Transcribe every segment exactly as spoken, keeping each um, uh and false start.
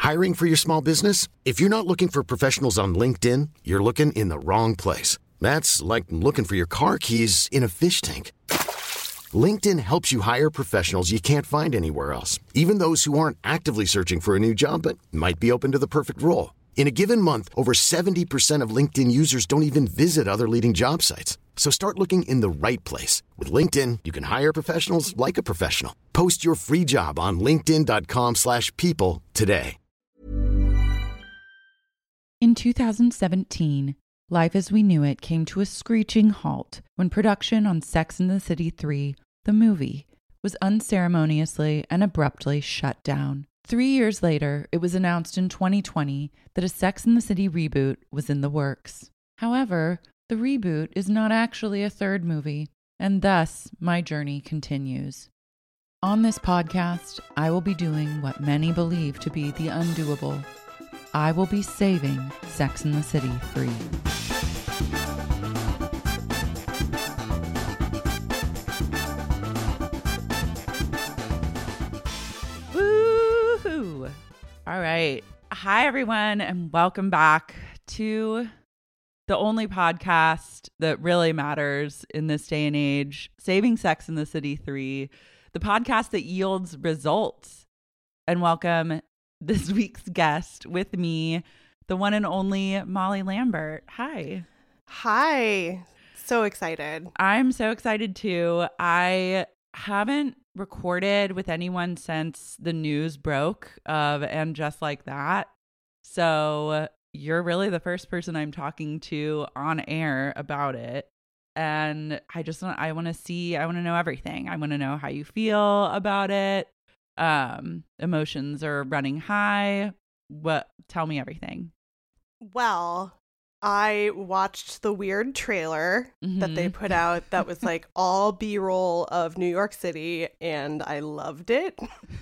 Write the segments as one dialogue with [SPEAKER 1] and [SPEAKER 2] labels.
[SPEAKER 1] Hiring for your small business? If you're not looking for professionals on LinkedIn, you're looking in the wrong place. That's like looking for your car keys in a fish tank. LinkedIn helps you hire professionals you can't find anywhere else, even those who aren't actively searching for a new job but might be open to the perfect role. In a given month, over seventy percent of LinkedIn users don't even visit other leading job sites. So start looking in the right place. With LinkedIn, you can hire professionals like a professional. Post your free job on linkedin.com slash people today.
[SPEAKER 2] In two thousand seventeen, life as we knew it came to a screeching halt when production on Sex and the City three, the movie, was unceremoniously and abruptly shut down. Three years later, it was announced in twenty twenty that a Sex and the City reboot was in the works. However, the reboot is not actually a third movie, and thus my journey continues. On this podcast, I will be doing what many believe to be the undoable. I will be saving Sex and the City three. Woohoo! All right. Hi, everyone, and welcome back to the only podcast that really matters in this day and age, Saving Sex and the City three, the podcast that yields results. And welcome this week's guest with me, the one and only Molly Lambert. Hi.
[SPEAKER 3] Hi. So excited.
[SPEAKER 2] I'm so excited too. I haven't recorded with anyone since the news broke of And Just Like That. So you're really the first person I'm talking to on air about it. And I just want, I want to see, I want to know everything. I want to know how you feel about it. Um, emotions are running high. What, tell me everything.
[SPEAKER 3] Well, I watched the weird trailer
[SPEAKER 2] Mm-hmm.
[SPEAKER 3] that they put out that was like all B-roll of New York City, and I loved it.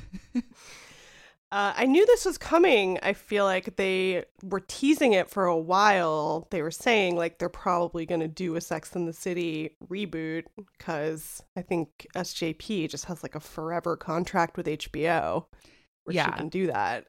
[SPEAKER 3] Uh, I knew this was coming. I feel like they were teasing it for a while. They were saying like they're probably going to do a Sex and the City reboot because I think S J P just has like a forever contract with H B O where
[SPEAKER 2] Yeah.
[SPEAKER 3] she can do that.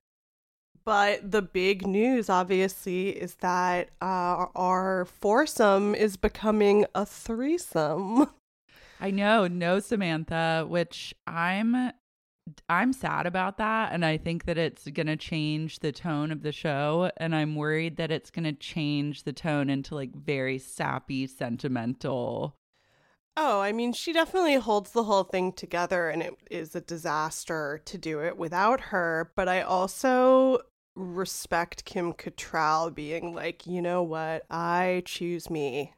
[SPEAKER 3] But the big news, obviously, is that uh, our foursome is becoming a threesome.
[SPEAKER 2] I know, no Samantha, which I'm I'm sad about that, and I think that it's going to change the tone of the show, and I'm worried that it's going to change the tone into like very sappy, sentimental.
[SPEAKER 3] Oh, I mean, she definitely holds the whole thing together, and it is a disaster to do it without her. But I also respect Kim Cattrall being like, you know what? I choose me.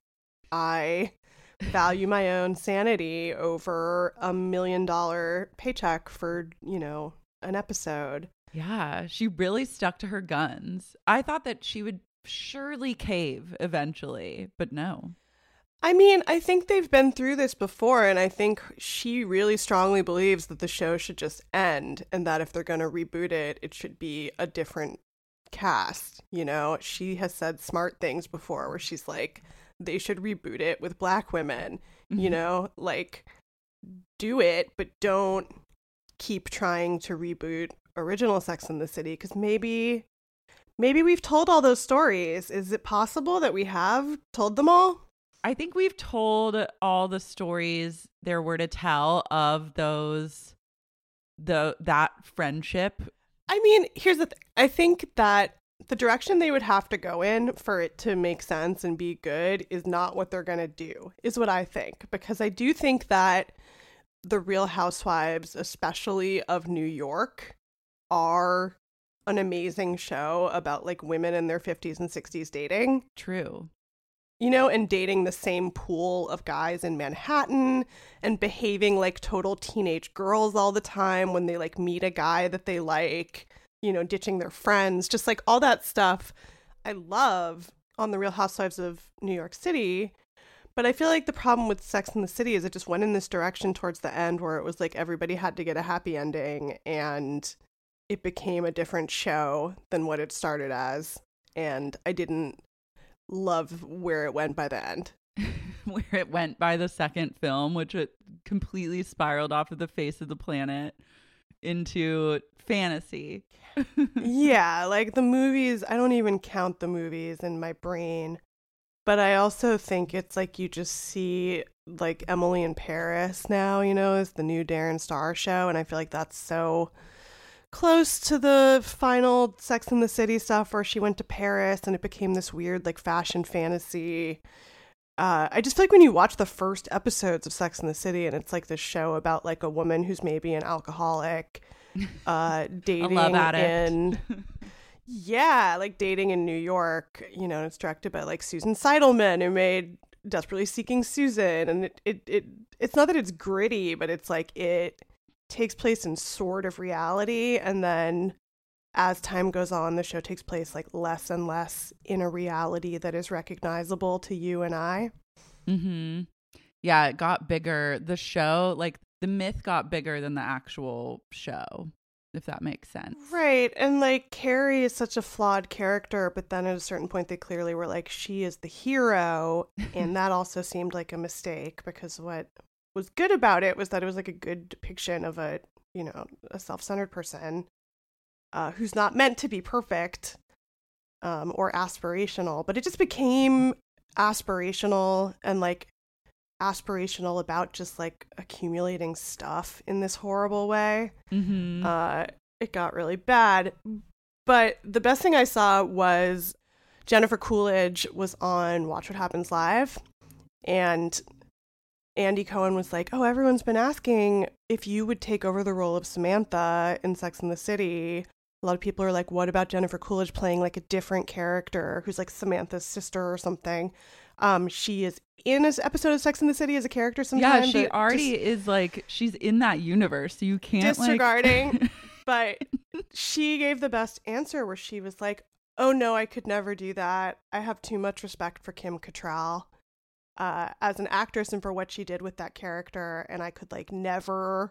[SPEAKER 3] I value my own sanity over a million dollar paycheck for, you know, an episode.
[SPEAKER 2] Yeah, she really stuck to her guns. I thought that she would surely cave eventually, but no.
[SPEAKER 3] I mean, I think they've been through this before, and I think she really strongly believes that the show should just end, and that if they're going to reboot it, it should be a different cast. You know, she has said smart things before where she's like, they should reboot it with Black women,
[SPEAKER 2] Mm-hmm.
[SPEAKER 3] you know, like do it, but don't keep trying to reboot original Sex and the City, because maybe, maybe we've told all those stories. Is it possible that we have told them all?
[SPEAKER 2] I think we've told all the stories there were to tell of those, the that friendship.
[SPEAKER 3] I mean, here's the thing. I think that the direction they would have to go in for it to make sense and be good is not what they're going to do, is what I think. Because I do think that the Real Housewives, especially of New York, are an amazing show about like women in their fifties and sixties dating.
[SPEAKER 2] True.
[SPEAKER 3] You know, and dating the same pool of guys in Manhattan and behaving like total teenage girls all the time when they like meet a guy that they like, you know, ditching their friends, just like all that stuff I love on the Real Housewives of New York City. But I feel like the problem with Sex and the City is it just went in this direction towards the end where it was like everybody had to get a happy ending, and it became a different show than what it started as. And I didn't love where it went by the end.
[SPEAKER 2] Where it went by the second film, which it completely spiraled off of the face of the planet. into fantasy.
[SPEAKER 3] Yeah, like the movies, I don't even count the movies in my brain. But I also think it's like you just see like Emily in Paris now, you know, as the new Darren Star show. And I feel like that's so close to the final Sex and the City stuff where she went to Paris and it became this weird like fashion fantasy. Uh, I just feel like when you watch the first episodes of Sex and the City and it's like this show about like a woman who's maybe an alcoholic, uh, dating
[SPEAKER 2] a love addict.
[SPEAKER 3] in... Yeah, like dating in New York, you know, and it's directed by like Susan Seidelman, who made Desperately Seeking Susan. And it, it, it it's not that it's gritty, but it's like it takes place in sort of reality. And then as time goes on, the show takes place like less and less in a reality that is recognizable to you and I.
[SPEAKER 2] Mm-hmm. Yeah, it got bigger. The show, like the myth got bigger than the actual show, if that makes sense.
[SPEAKER 3] Right. And like Carrie is such a flawed character, but then at a certain point they clearly were like, she is the hero. And that also seemed like a mistake because what was good about it was that it was like a good depiction of a, you know, a self-centered person uh, who's not meant to be perfect um, or aspirational, but it just became aspirational and like aspirational about just like accumulating stuff in this horrible way.
[SPEAKER 2] Mm-hmm.
[SPEAKER 3] Uh, it got really bad. But the best thing I saw was Jennifer Coolidge was on Watch What Happens Live, and Andy Cohen was like, oh, everyone's been asking if you would take over the role of Samantha in Sex and the City. A lot of people are like, what about Jennifer Coolidge playing like a different character who's like Samantha's sister or something? Um, she is in an episode of Sex and the City as a character sometimes.
[SPEAKER 2] Yeah, she already just is like, she's in that universe. So you can't
[SPEAKER 3] disregarding.
[SPEAKER 2] Like...
[SPEAKER 3] But she gave the best answer where she was like, oh no, I could never do that. I have too much respect for Kim Cattrall uh, as an actress and for what she did with that character. And I could like never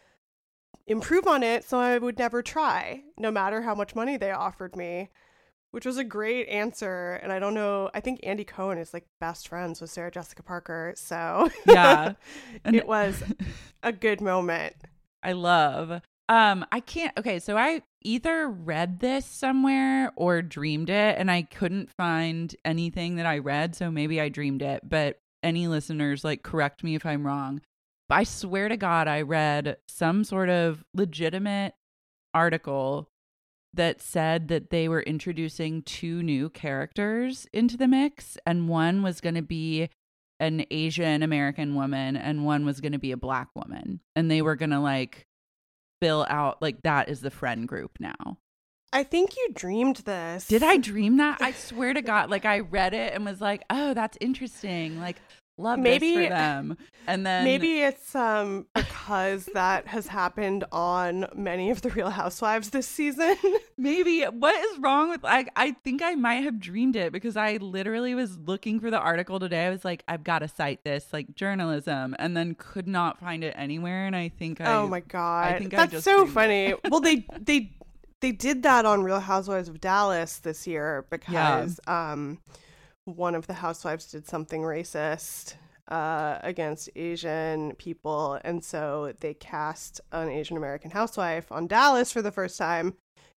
[SPEAKER 3] improve on it. So I would never try, no matter how much money they offered me. Which was a great answer. And I don't know, I think Andy Cohen is like best friends with Sarah Jessica Parker. So
[SPEAKER 2] yeah, and
[SPEAKER 3] it was a good moment.
[SPEAKER 2] I love. Um, I can't. Okay, so I either read this somewhere or dreamed it, and I couldn't find anything that I read. So maybe I dreamed it. But any listeners, like, correct me if I'm wrong. But I swear to God, I read some sort of legitimate article that said that they were introducing two new characters into the mix, and one was going to be an Asian American woman and one was going to be a Black woman, and they were going to like fill out like that is the friend group now.
[SPEAKER 3] I think you dreamed this.
[SPEAKER 2] Did I dream that? I swear to God, like I read it and was like, oh, that's interesting. Like, love
[SPEAKER 3] maybe,
[SPEAKER 2] this for them. And then
[SPEAKER 3] maybe it's um because that has happened on many of the Real Housewives this season.
[SPEAKER 2] Maybe. What is wrong with like I think I might have dreamed it because I literally was looking for the article today. I was like, I've got to cite this, like journalism, and then could not find it anywhere. And I think I
[SPEAKER 3] Oh my God.
[SPEAKER 2] I think
[SPEAKER 3] that's
[SPEAKER 2] I just
[SPEAKER 3] so
[SPEAKER 2] dreamed
[SPEAKER 3] funny.
[SPEAKER 2] it.
[SPEAKER 3] Well, they they they did that on Real Housewives of Dallas this year because yeah. um one of the housewives did something racist uh, against Asian people. And so they cast an Asian American housewife on Dallas for the first time.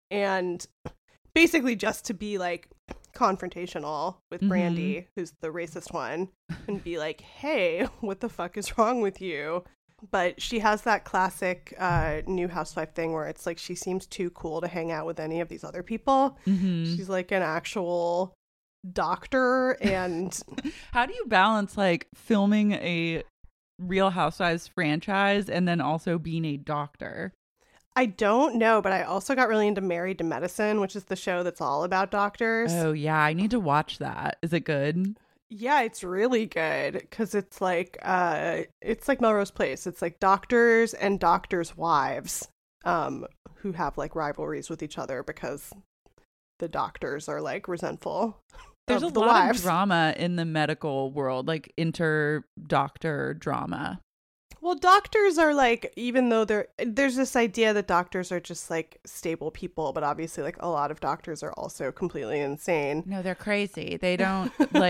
[SPEAKER 3] And basically just to be like confrontational with mm-hmm. Brandy, who's the racist one, and be like, hey, what the fuck is wrong with you? But she has that classic uh, new housewife thing where it's like she seems too cool to hang out with any of these other people. Mm-hmm. She's like an actual doctor. And
[SPEAKER 2] how do you balance like filming a Real Housewives franchise and then also being a doctor?
[SPEAKER 3] I don't know, but I also got really into Married to Medicine, which is the show that's all about doctors.
[SPEAKER 2] Oh yeah, I need to watch that. Is it good?
[SPEAKER 3] Yeah, it's really good because it's like uh it's like Melrose Place. It's like doctors and doctors' wives um who have like rivalries with each other because the doctors are like resentful.
[SPEAKER 2] There's
[SPEAKER 3] of
[SPEAKER 2] a
[SPEAKER 3] the
[SPEAKER 2] lot
[SPEAKER 3] wives.
[SPEAKER 2] of drama in the medical world, like inter-doctor drama.
[SPEAKER 3] Well, doctors are like, even though they're, there's this idea that doctors are just like stable people, but obviously like a lot of doctors are also completely insane.
[SPEAKER 2] No, they're crazy. They don't like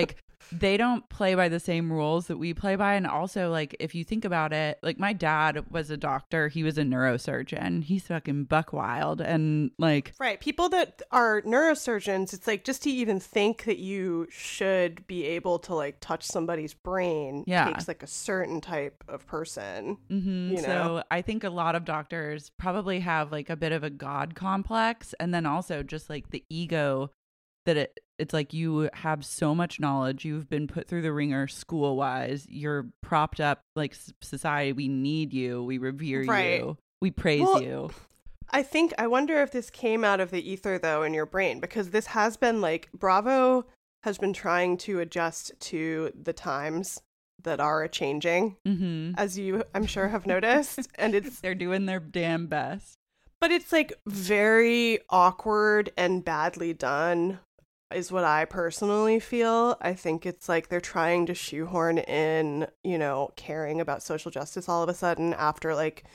[SPEAKER 2] they don't play by the same rules that we play by. And also, like, if you think about it, like, my dad was a doctor. He was a neurosurgeon. He's fucking buck wild. And, like...
[SPEAKER 3] Right. People that are neurosurgeons, it's like, just to even think that you should be able to, like, touch somebody's brain
[SPEAKER 2] yeah.
[SPEAKER 3] takes, like, a certain type of person.
[SPEAKER 2] Mm-hmm.
[SPEAKER 3] You know?
[SPEAKER 2] So I think a lot of doctors probably have, like, a bit of a God complex. And then also just, like, the ego that it it's like you have so much knowledge, you've been put through the ringer school wise, you're propped up like society, we need you, we revere
[SPEAKER 3] right.
[SPEAKER 2] you, we praise
[SPEAKER 3] well,
[SPEAKER 2] you.
[SPEAKER 3] I think I wonder if this came out of the ether though in your brain, because this has been like Bravo has been trying to adjust to the times that are changing,
[SPEAKER 2] mm-hmm.
[SPEAKER 3] as you I'm sure have noticed, and it's
[SPEAKER 2] they're doing their damn best.
[SPEAKER 3] But it's like very awkward and badly done is what I personally feel. I think it's like they're trying to shoehorn in, you know, caring about social justice all of a sudden after like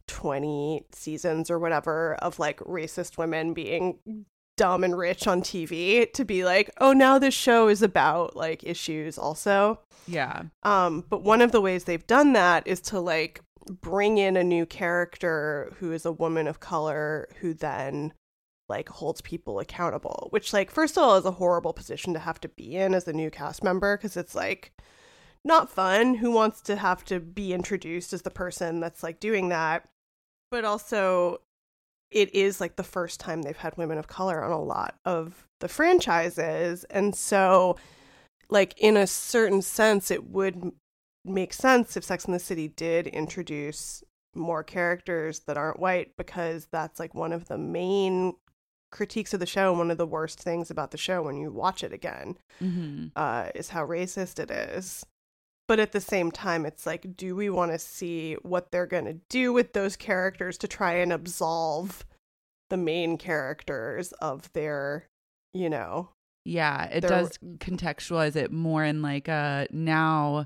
[SPEAKER 3] twenty seasons or whatever of like racist women being dumb and rich on T V to be like, oh, now this show is about like issues also.
[SPEAKER 2] Yeah.
[SPEAKER 3] Um, but one of the ways they've done that is to like bring in a new character who is a woman of color who then like holds people accountable, which like first of all is a horrible position to have to be in as a new cast member, because it's like not fun. Who wants to have to be introduced as the person that's like doing that? But also it is like the first time they've had women of color on a lot of the franchises, and so like in a certain sense it would make sense if Sex and the City did introduce more characters that aren't white, because that's like one of the main critiques of the show and one of the worst things about the show when you watch it again,
[SPEAKER 2] mm-hmm.
[SPEAKER 3] uh, is how racist it is. But at the same time, it's like, do we want to see what they're going to do with those characters to try and absolve the main characters of their, you know...
[SPEAKER 2] Yeah, it
[SPEAKER 3] their...
[SPEAKER 2] does contextualize it more in like a now...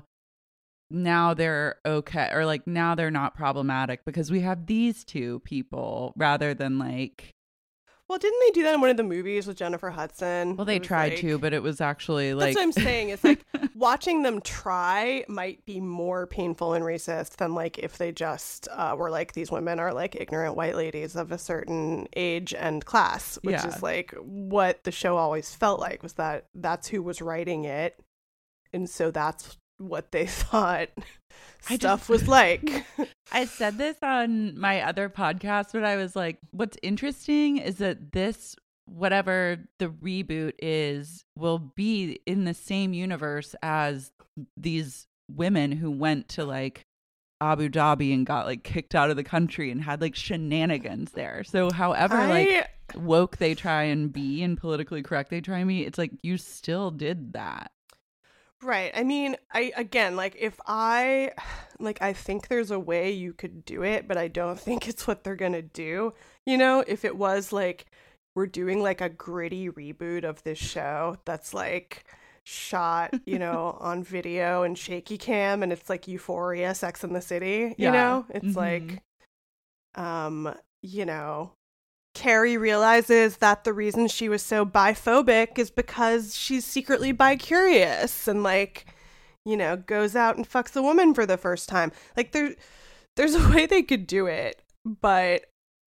[SPEAKER 2] now they're okay, or like now they're not problematic because we have these two people, rather than like...
[SPEAKER 3] Well, didn't they do that in one of the movies with Jennifer Hudson?
[SPEAKER 2] Well, they tried
[SPEAKER 3] like...
[SPEAKER 2] to, but it was actually like...
[SPEAKER 3] That's what I'm saying. It's like watching them try might be more painful and racist than like if they just uh, were like, these women are like ignorant white ladies of a certain age and class, which
[SPEAKER 2] yeah.
[SPEAKER 3] is like what the show always felt like, was that that's who was writing it. And so that's what they thought stuff just, was like.
[SPEAKER 2] I said this on my other podcast, but I was like, what's interesting is that this, whatever the reboot is, will be in the same universe as these women who went to like Abu Dhabi and got like kicked out of the country and had like shenanigans there. So however I... like woke they try and be and politically correct they try and be, it's like you still did that.
[SPEAKER 3] Right. I mean, I again, like if I like I think there's a way you could do it, but I don't think it's what they're going to do. You know, if it was like we're doing like a gritty reboot of this show that's like shot, you know, on video and shaky cam, and it's like Euphoria, Sex and the City, you
[SPEAKER 2] yeah.
[SPEAKER 3] know? It's
[SPEAKER 2] mm-hmm.
[SPEAKER 3] like um, you know, Carrie realizes that the reason she was so biphobic is because she's secretly bi-curious and like, you know, goes out and fucks a woman for the first time. Like there, there's a way they could do it, but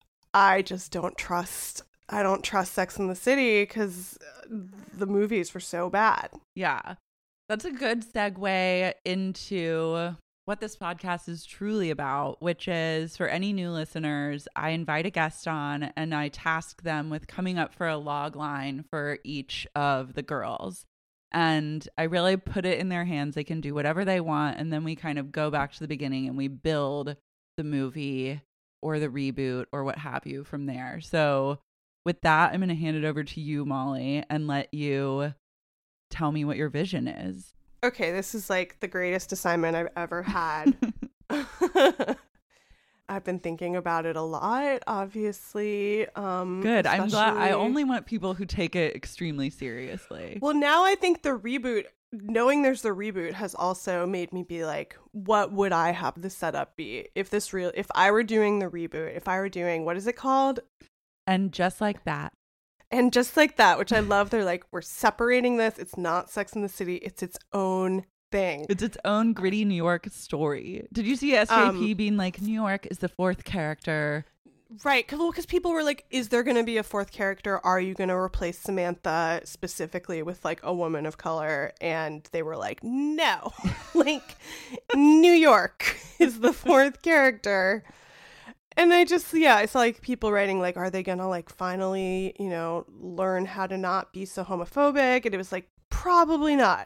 [SPEAKER 3] I just don't trust, I don't trust Sex and the City because the movies were so bad.
[SPEAKER 2] Yeah. That's a good segue into what this podcast is truly about, which is, for any new listeners, I invite a guest on and I task them with coming up for a log line for each of the girls. And I really put it in their hands. They can do whatever they want. And then we kind of go back to the beginning and we build the movie or the reboot or what have you from there. So with that, I'm going to hand it over to you, Molly, and let you tell me what your vision is.
[SPEAKER 3] Okay, this is like the greatest assignment I've ever had. I've been thinking about it a lot, obviously. Um,
[SPEAKER 2] Good.
[SPEAKER 3] especially...
[SPEAKER 2] I'm glad. I only want people who take it extremely seriously.
[SPEAKER 3] Well, now I think the reboot, knowing there's the reboot, has also made me be like, what would I have the setup be if this real, if I were doing the reboot, if I were doing, what is it called?
[SPEAKER 2] And Just Like That.
[SPEAKER 3] And just like that, which I love, they're like, we're separating this. It's not Sex and the City. It's its own thing.
[SPEAKER 2] It's its own gritty New York story. Did you see S J P um, being like, New York is the fourth character?
[SPEAKER 3] Right. Because well, people were like, is there going to be a fourth character? Are you going to replace Samantha specifically with like a woman of color? And they were like, no. Like, New York is the fourth character. And I just, yeah, I saw like people writing like, are they going to like finally, you know, learn how to not be so homophobic? And it was like, probably not.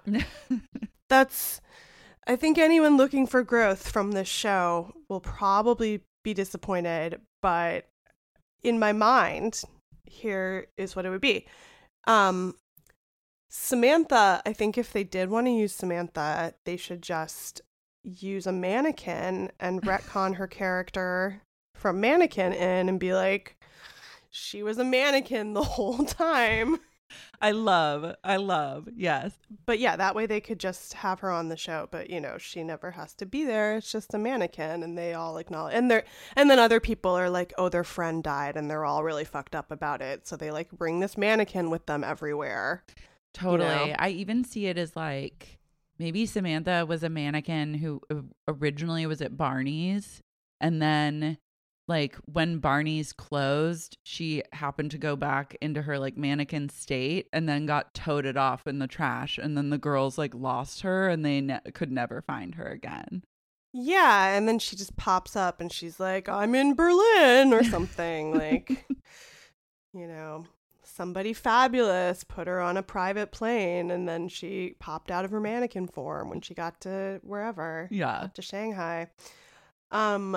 [SPEAKER 3] That's, I think anyone looking for growth from this show will probably be disappointed. But in my mind, here is what it would be. Um, Samantha, I think if they did want to use Samantha, they should just use a mannequin and retcon her character from Mannequin in and be like, she was a mannequin the whole time.
[SPEAKER 2] I love, I love, yes.
[SPEAKER 3] But yeah, that way they could just have her on the show. But, you know, she never has to be there. It's just a mannequin. And they all acknowledge. And they're, and then other people are like, oh, their friend died. And they're all really fucked up about it. So they like bring this mannequin with them everywhere.
[SPEAKER 2] Totally.
[SPEAKER 3] You know?
[SPEAKER 2] I even see it as like, maybe Samantha was a mannequin who originally was at Barney's. And then like when Barney's closed, she happened to go back into her like mannequin state and then got toted off in the trash. And then the girls like lost her and they ne- could never find her again.
[SPEAKER 3] Yeah. And then she just pops up and she's like, I'm in Berlin or something. Like, you know, somebody fabulous put her on a private plane. And then she popped out of her mannequin form when she got to wherever.
[SPEAKER 2] Yeah.
[SPEAKER 3] To Shanghai. Um,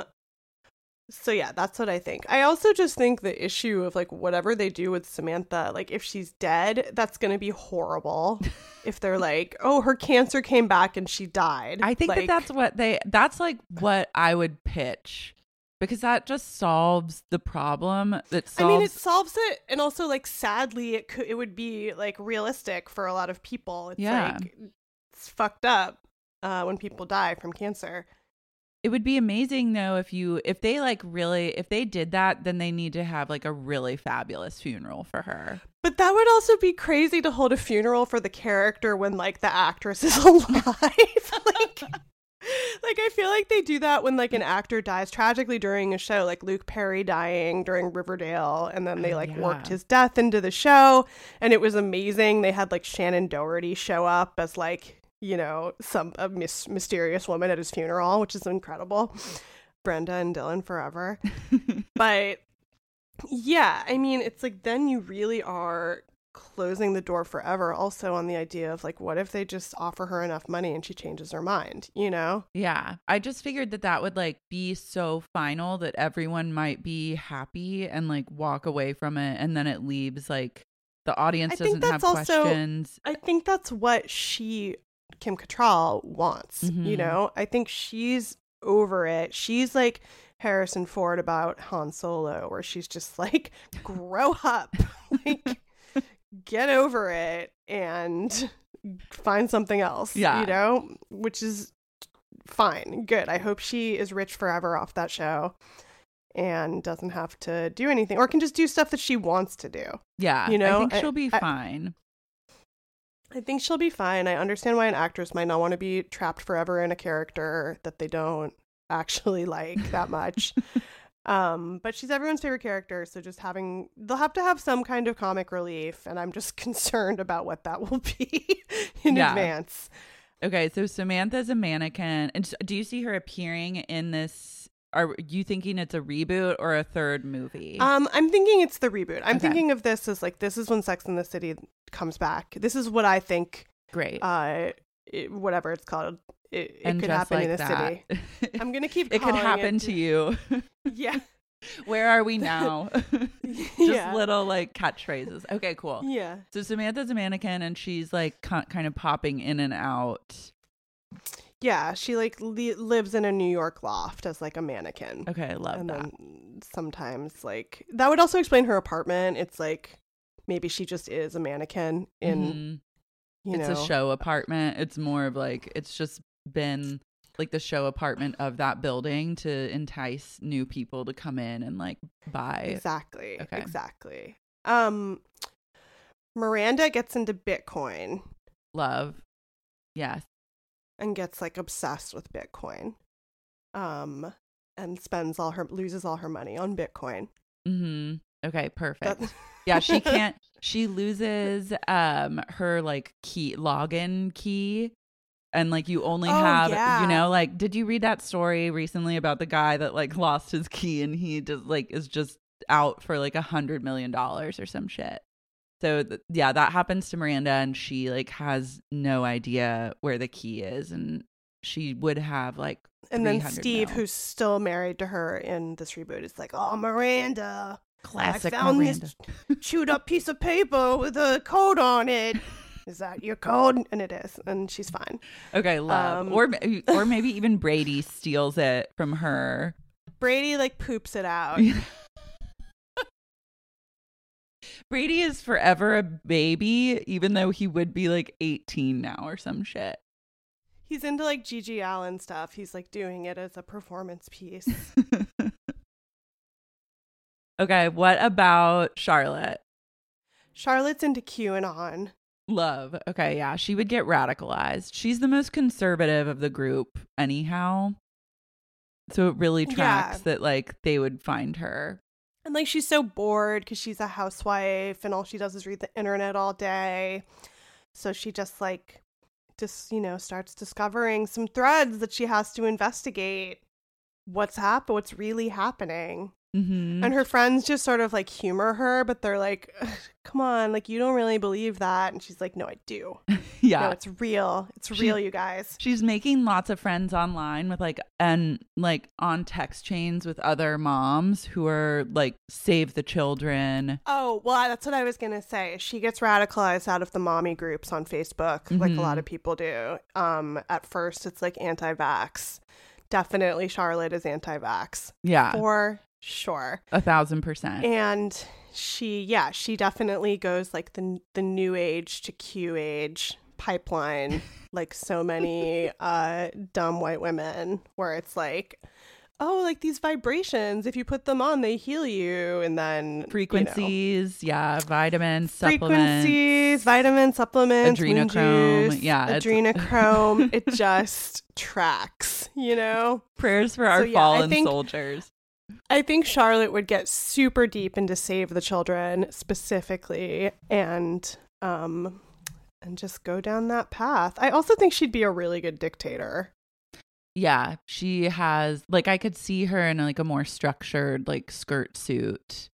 [SPEAKER 3] So yeah, that's what I think. I also just think the issue of like whatever they do with Samantha, like if she's dead, that's going to be horrible. If they're like, oh, her cancer came back and she died.
[SPEAKER 2] I think
[SPEAKER 3] like,
[SPEAKER 2] that that's what they, that's like what I would pitch, because that just solves the problem. That solves.
[SPEAKER 3] I mean, it solves it. And also like, sadly, it could, it would be like realistic for a lot of people. It's
[SPEAKER 2] yeah.
[SPEAKER 3] like, it's fucked up uh, when people die from cancer.
[SPEAKER 2] It would be amazing though if you if they like really if they did that, then they need to have like a really fabulous funeral for her.
[SPEAKER 3] But that would also be crazy to hold a funeral for the character when like the actress is alive. like like I feel like they do that when like an actor dies tragically during a show, like Luke Perry dying during Riverdale, and then they like
[SPEAKER 2] yeah.
[SPEAKER 3] worked his death into the show, and it was amazing. They had like Shannon Doherty show up as like, you know, some a mis- mysterious woman at his funeral, which is incredible. Brenda and Dylan forever. But yeah, I mean, it's like then you really are closing the door forever also on the idea of like, what if they just offer her enough money and she changes her mind, you know?
[SPEAKER 2] Yeah. I just figured that that would like be so final that everyone might be happy and like walk away from it. And then it leaves like the audience
[SPEAKER 3] I think
[SPEAKER 2] doesn't
[SPEAKER 3] that's
[SPEAKER 2] have
[SPEAKER 3] also,
[SPEAKER 2] questions.
[SPEAKER 3] I think that's what she... Kim Cattrall wants,
[SPEAKER 2] mm-hmm.
[SPEAKER 3] you know? I think she's over it. She's like Harrison Ford about Han Solo, where she's just like, grow up, like, get over it and find something else,
[SPEAKER 2] yeah.
[SPEAKER 3] you know? Which is fine. Good. I hope she is rich forever off that show and doesn't have to do anything or can just do stuff that she wants to do.
[SPEAKER 2] Yeah.
[SPEAKER 3] You know?
[SPEAKER 2] I think she'll be
[SPEAKER 3] I,
[SPEAKER 2] fine.
[SPEAKER 3] I, I think she'll be fine. I understand why an actress might not want to be trapped forever in a character that they don't actually like that much. um, but she's everyone's favorite character, so just having they'll have to have some kind of comic relief, and I'm just concerned about what that will be in
[SPEAKER 2] yeah.
[SPEAKER 3] advance.
[SPEAKER 2] Okay, so Samantha's a mannequin. And do you see her appearing in this? Are you thinking it's a reboot or a third movie?
[SPEAKER 3] Um, I'm thinking it's the reboot. I'm
[SPEAKER 2] okay.
[SPEAKER 3] thinking of this as like, this is when Sex and the City comes back. This is what I think.
[SPEAKER 2] Great.
[SPEAKER 3] Uh, it, whatever it's called. It, it
[SPEAKER 2] and
[SPEAKER 3] could
[SPEAKER 2] just
[SPEAKER 3] happen
[SPEAKER 2] like
[SPEAKER 3] in the
[SPEAKER 2] that.
[SPEAKER 3] city. I'm going to keep
[SPEAKER 2] It could happen
[SPEAKER 3] it.
[SPEAKER 2] to you.
[SPEAKER 3] Yeah.
[SPEAKER 2] Where are we now? Just
[SPEAKER 3] yeah.
[SPEAKER 2] little like catchphrases. Okay, cool.
[SPEAKER 3] Yeah.
[SPEAKER 2] So Samantha's a mannequin and she's like kind of popping in and out.
[SPEAKER 3] Yeah, she like li- lives in a New York loft as like a mannequin.
[SPEAKER 2] Okay, I love
[SPEAKER 3] and
[SPEAKER 2] that.
[SPEAKER 3] Then sometimes like that would also explain her apartment. It's like maybe she just is a mannequin in
[SPEAKER 2] mm-hmm.
[SPEAKER 3] you
[SPEAKER 2] it's
[SPEAKER 3] know.
[SPEAKER 2] a show apartment. It's more of like it's just been like the show apartment of that building to entice new people to come in and like buy.
[SPEAKER 3] Exactly.
[SPEAKER 2] Okay.
[SPEAKER 3] Exactly. Um Miranda gets into Bitcoin.
[SPEAKER 2] Love. Yes.
[SPEAKER 3] And gets like obsessed with Bitcoin. Um, and spends all her, loses all her money on Bitcoin.
[SPEAKER 2] Mm-hmm. Okay, perfect.
[SPEAKER 3] That-
[SPEAKER 2] Yeah, she can't, she loses um her like key, login key. And like you only
[SPEAKER 3] Oh,
[SPEAKER 2] have,
[SPEAKER 3] yeah.
[SPEAKER 2] you know, like, did you read that story recently about the guy that like lost his key and he just like is just out for like a hundred million dollars or some shit? So th- yeah, that happens to Miranda, and she like has no idea where the key is, and she would have like.
[SPEAKER 3] And then Steve,
[SPEAKER 2] mil.
[SPEAKER 3] who's still married to her in this reboot, is like, "Oh, Miranda,
[SPEAKER 2] classic
[SPEAKER 3] I found
[SPEAKER 2] Miranda.
[SPEAKER 3] this chewed up piece of paper with a code on it. Is that your code?" And it is, and she's fine.
[SPEAKER 2] Okay, love.
[SPEAKER 3] Um,
[SPEAKER 2] or or maybe even Brady steals it from her.
[SPEAKER 3] Brady like poops it out.
[SPEAKER 2] Brady is forever a baby, even though he would be like eighteen now or some shit.
[SPEAKER 3] He's into like Gigi Allen stuff. He's like doing it as a performance piece.
[SPEAKER 2] Okay, what about Charlotte?
[SPEAKER 3] Charlotte's into QAnon.
[SPEAKER 2] Love. Okay, yeah, she would get radicalized. She's the most conservative of the group anyhow. So it really tracks
[SPEAKER 3] Yeah.
[SPEAKER 2] that like they would find her.
[SPEAKER 3] And like she's so bored because she's a housewife and all she does is read the internet all day. So she just like just, you know, starts discovering some threads that she has to investigate what's happened, what's really happening.
[SPEAKER 2] Mm-hmm.
[SPEAKER 3] And her friends just sort of like humor her, but they're like, "Come on, like you don't really believe that." And she's like, "No, I do.
[SPEAKER 2] Yeah.
[SPEAKER 3] No, it's real. It's
[SPEAKER 2] She-
[SPEAKER 3] real, you guys."
[SPEAKER 2] She's making lots of friends online with like and like on text chains with other moms who are like save the children.
[SPEAKER 3] Oh, well, that's what I was going to say. She gets radicalized out of the mommy groups on Facebook, like a lot
[SPEAKER 2] Mhm.
[SPEAKER 3] of people do. Um, at first, it's like anti-vax. Definitely Charlotte is anti-vax.
[SPEAKER 2] Yeah.
[SPEAKER 3] For sure.
[SPEAKER 2] A thousand percent.
[SPEAKER 3] And she, yeah, she definitely goes like the the new age to Q age pipeline, like so many uh, dumb white women, where it's like, oh, like these vibrations, if you put them on, they heal you. And then
[SPEAKER 2] Frequencies,
[SPEAKER 3] you know,
[SPEAKER 2] yeah, vitamins, supplements.
[SPEAKER 3] frequencies, vitamin supplements, moon
[SPEAKER 2] Adrenochrome,
[SPEAKER 3] juice,
[SPEAKER 2] yeah, it's-
[SPEAKER 3] adrenochrome. It just tracks, you know?
[SPEAKER 2] Prayers for our
[SPEAKER 3] So, yeah, I
[SPEAKER 2] fallen
[SPEAKER 3] think-
[SPEAKER 2] soldiers.
[SPEAKER 3] I think Charlotte would get super deep into Save the Children specifically and um and just go down that path. I also think she'd be a really good dictator.
[SPEAKER 2] Yeah, she has like I could see her in like a more structured like skirt suit.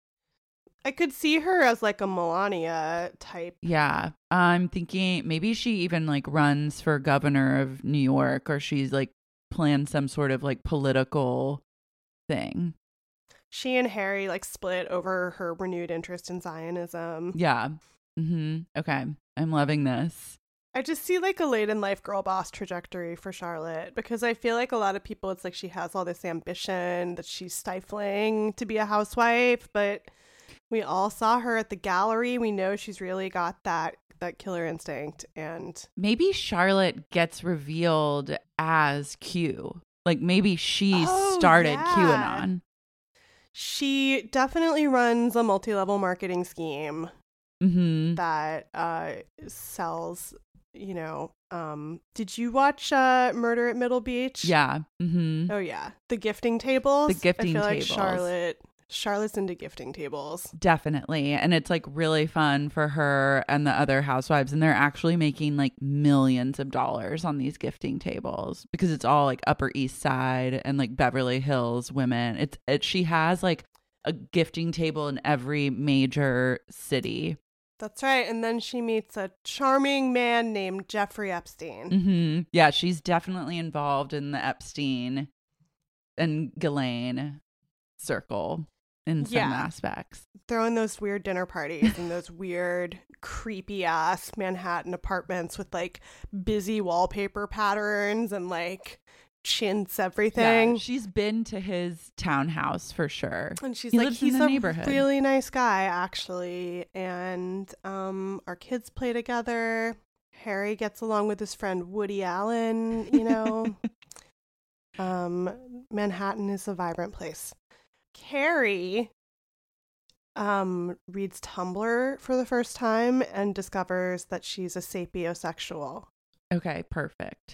[SPEAKER 3] I could see her as like a Melania type.
[SPEAKER 2] Yeah, I'm thinking maybe she even like runs for governor of New York, or she's like planned some sort of like political thing.
[SPEAKER 3] She and Harry like split over her renewed interest in Zionism.
[SPEAKER 2] Yeah. Mm-hmm. Okay, I'm loving this.
[SPEAKER 3] I just see like a late in life girl boss trajectory for Charlotte, because I feel like a lot of people, it's like she has all this ambition that she's stifling to be a housewife, but we all saw her at the gallery. We know she's really got that that killer instinct. And
[SPEAKER 2] Maybe Charlotte gets revealed as Q. Like maybe she
[SPEAKER 3] Oh,
[SPEAKER 2] started
[SPEAKER 3] yeah.
[SPEAKER 2] QAnon.
[SPEAKER 3] she definitely runs a multi-level marketing scheme
[SPEAKER 2] Mm-hmm.
[SPEAKER 3] that uh sells, you know, um did you watch uh Murder at Middle Beach?
[SPEAKER 2] Yeah. Mm-hmm.
[SPEAKER 3] Oh yeah, the gifting tables.
[SPEAKER 2] The gifting
[SPEAKER 3] I feel
[SPEAKER 2] tables.
[SPEAKER 3] Like Charlotte, Charlotte's into gifting tables.
[SPEAKER 2] Definitely. And it's like really fun for her and the other housewives. And they're actually making like millions of dollars on these gifting tables because it's all like Upper East Side and like Beverly Hills women. It's it, she has like a gifting table in every major city.
[SPEAKER 3] That's right. And then she meets a charming man named Jeffrey Epstein.
[SPEAKER 2] Mm-hmm. Yeah, she's definitely involved in the Epstein and Ghislaine circle in some
[SPEAKER 3] Yeah.
[SPEAKER 2] aspects.
[SPEAKER 3] Throwing those weird dinner parties in those weird, creepy ass Manhattan apartments with like busy wallpaper patterns and like chintz everything.
[SPEAKER 2] Yeah, she's been to his townhouse for sure.
[SPEAKER 3] And she's
[SPEAKER 2] He
[SPEAKER 3] like,
[SPEAKER 2] lives in
[SPEAKER 3] he's
[SPEAKER 2] the
[SPEAKER 3] a
[SPEAKER 2] neighborhood.
[SPEAKER 3] really nice guy, actually. And um, our kids play together. Harry gets along with his friend Woody Allen, you know. um, Manhattan is a vibrant place. Carrie um, reads Tumblr for the first time and discovers that she's a sapiosexual.
[SPEAKER 2] Okay, perfect.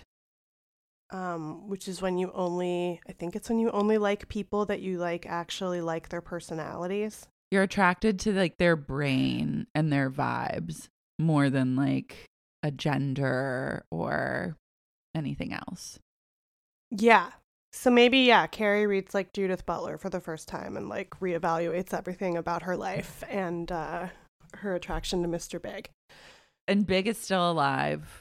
[SPEAKER 3] Um, which is when you only, I think it's when you only like people that you like actually like their personalities.
[SPEAKER 2] You're attracted to like their brain and their vibes more than like a gender or anything else.
[SPEAKER 3] Yeah. So maybe, yeah, Carrie reads like Judith Butler for the first time and like reevaluates everything about her life and uh, her attraction to Mister Big.
[SPEAKER 2] And Big is still alive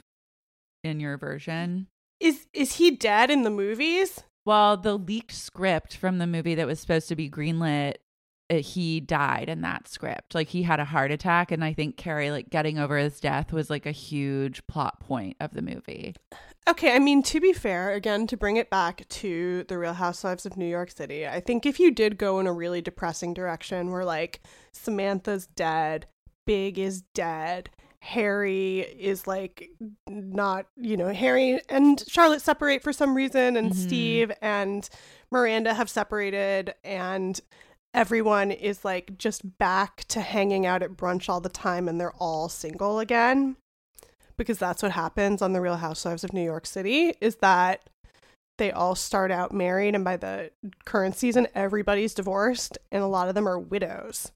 [SPEAKER 2] in your version.
[SPEAKER 3] Is is he dead in the movies?
[SPEAKER 2] Well, the leaked script from the movie that was supposed to be greenlit, it, he died in that script. Like he had a heart attack, and I think Carrie like getting over his death was like a huge plot point of the movie.
[SPEAKER 3] Okay, I mean, to be fair, again, to bring it back to the Real Housewives of New York City, I think if you did go in a really depressing direction where like Samantha's dead, Big is dead, Harry is like not, you know, Harry and Charlotte separate for some reason, and mm-hmm. Steve and Miranda have separated, and everyone is like just back to hanging out at brunch all the time, and they're all single again, because that's what happens on the Real Housewives of New York City, is that they all start out married, and by the current season everybody's divorced, and a lot of them are widows.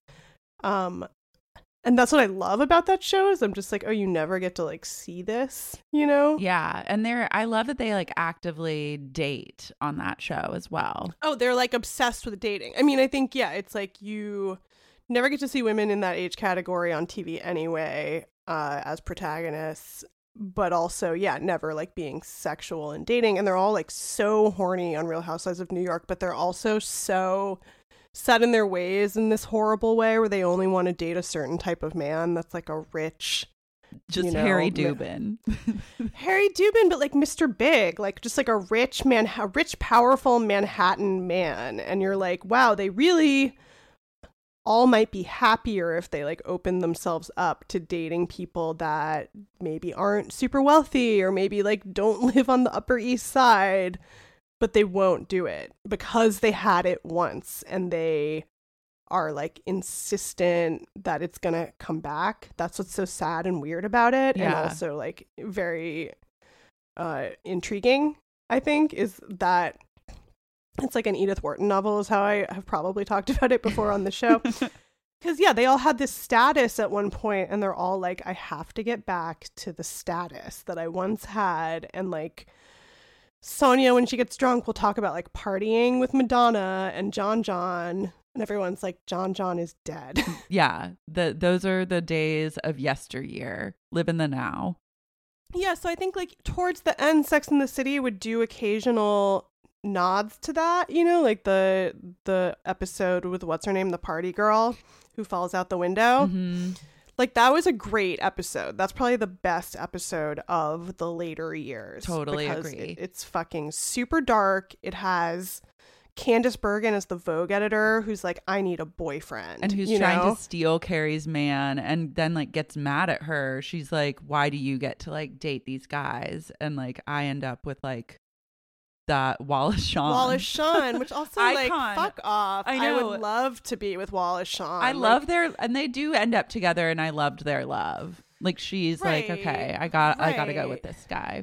[SPEAKER 3] Um And that's what I love about that show, is I'm just like, oh, you never get to like see this, you know?
[SPEAKER 2] Yeah. And they're, I love that they like actively date on that show as well.
[SPEAKER 3] Oh, they're like obsessed with dating. I mean, I think, yeah, it's like you never get to see women in that age category on T V anyway, uh, as protagonists, but also, yeah, never like being sexual and dating. And they're all like so horny on Real Housewives of New York, but they're also so set in their ways in this horrible way where they only want to date a certain type of man that's like a rich,
[SPEAKER 2] just
[SPEAKER 3] you know,
[SPEAKER 2] Harry Dubin.
[SPEAKER 3] Harry Dubin, but like Mister Big, like just like a rich man, a rich, powerful Manhattan man. And you're like, wow, they really all might be happier if they like open themselves up to dating people that maybe aren't super wealthy or maybe like don't live on the Upper East Side. But they won't do it because they had it once, and they are like insistent that it's gonna come back. That's what's so sad and weird about it. Yeah. And also like very uh intriguing, I think, is that it's like an Edith Wharton novel, is how I have probably talked about it before on the show. Because yeah, they all had this status at one point, and they're all like, I have to get back to the status that I once had. And like Sonia, when she gets drunk, will talk about like partying with Madonna and John John, and everyone's like, John John is dead.
[SPEAKER 2] Yeah, the those are the days of yesteryear. Live in the now.
[SPEAKER 3] Yeah, so I think like towards the end, Sex and the City would do occasional nods to that, you know, like the the episode with what's her name, the party girl who falls out the window. Mm-hmm. Like, that was a great episode. That's probably the best episode of the later years.
[SPEAKER 2] Totally agree.
[SPEAKER 3] It, it's fucking super dark. It has Candice Bergen as the Vogue editor who's like, I need a boyfriend.
[SPEAKER 2] And who's trying know? to steal Carrie's man, and then, like, gets mad at her. She's like, why do you get to, like, date these guys? And, like, I end up with, like, that Wallace Shawn.
[SPEAKER 3] Wallace Shawn, which also like fuck off.
[SPEAKER 2] I know.
[SPEAKER 3] I would love to be with Wallace Shawn.
[SPEAKER 2] I
[SPEAKER 3] like,
[SPEAKER 2] love their, and they do end up together, and I loved their love. Like she's right, like, okay, I got, right. I got to go with this guy.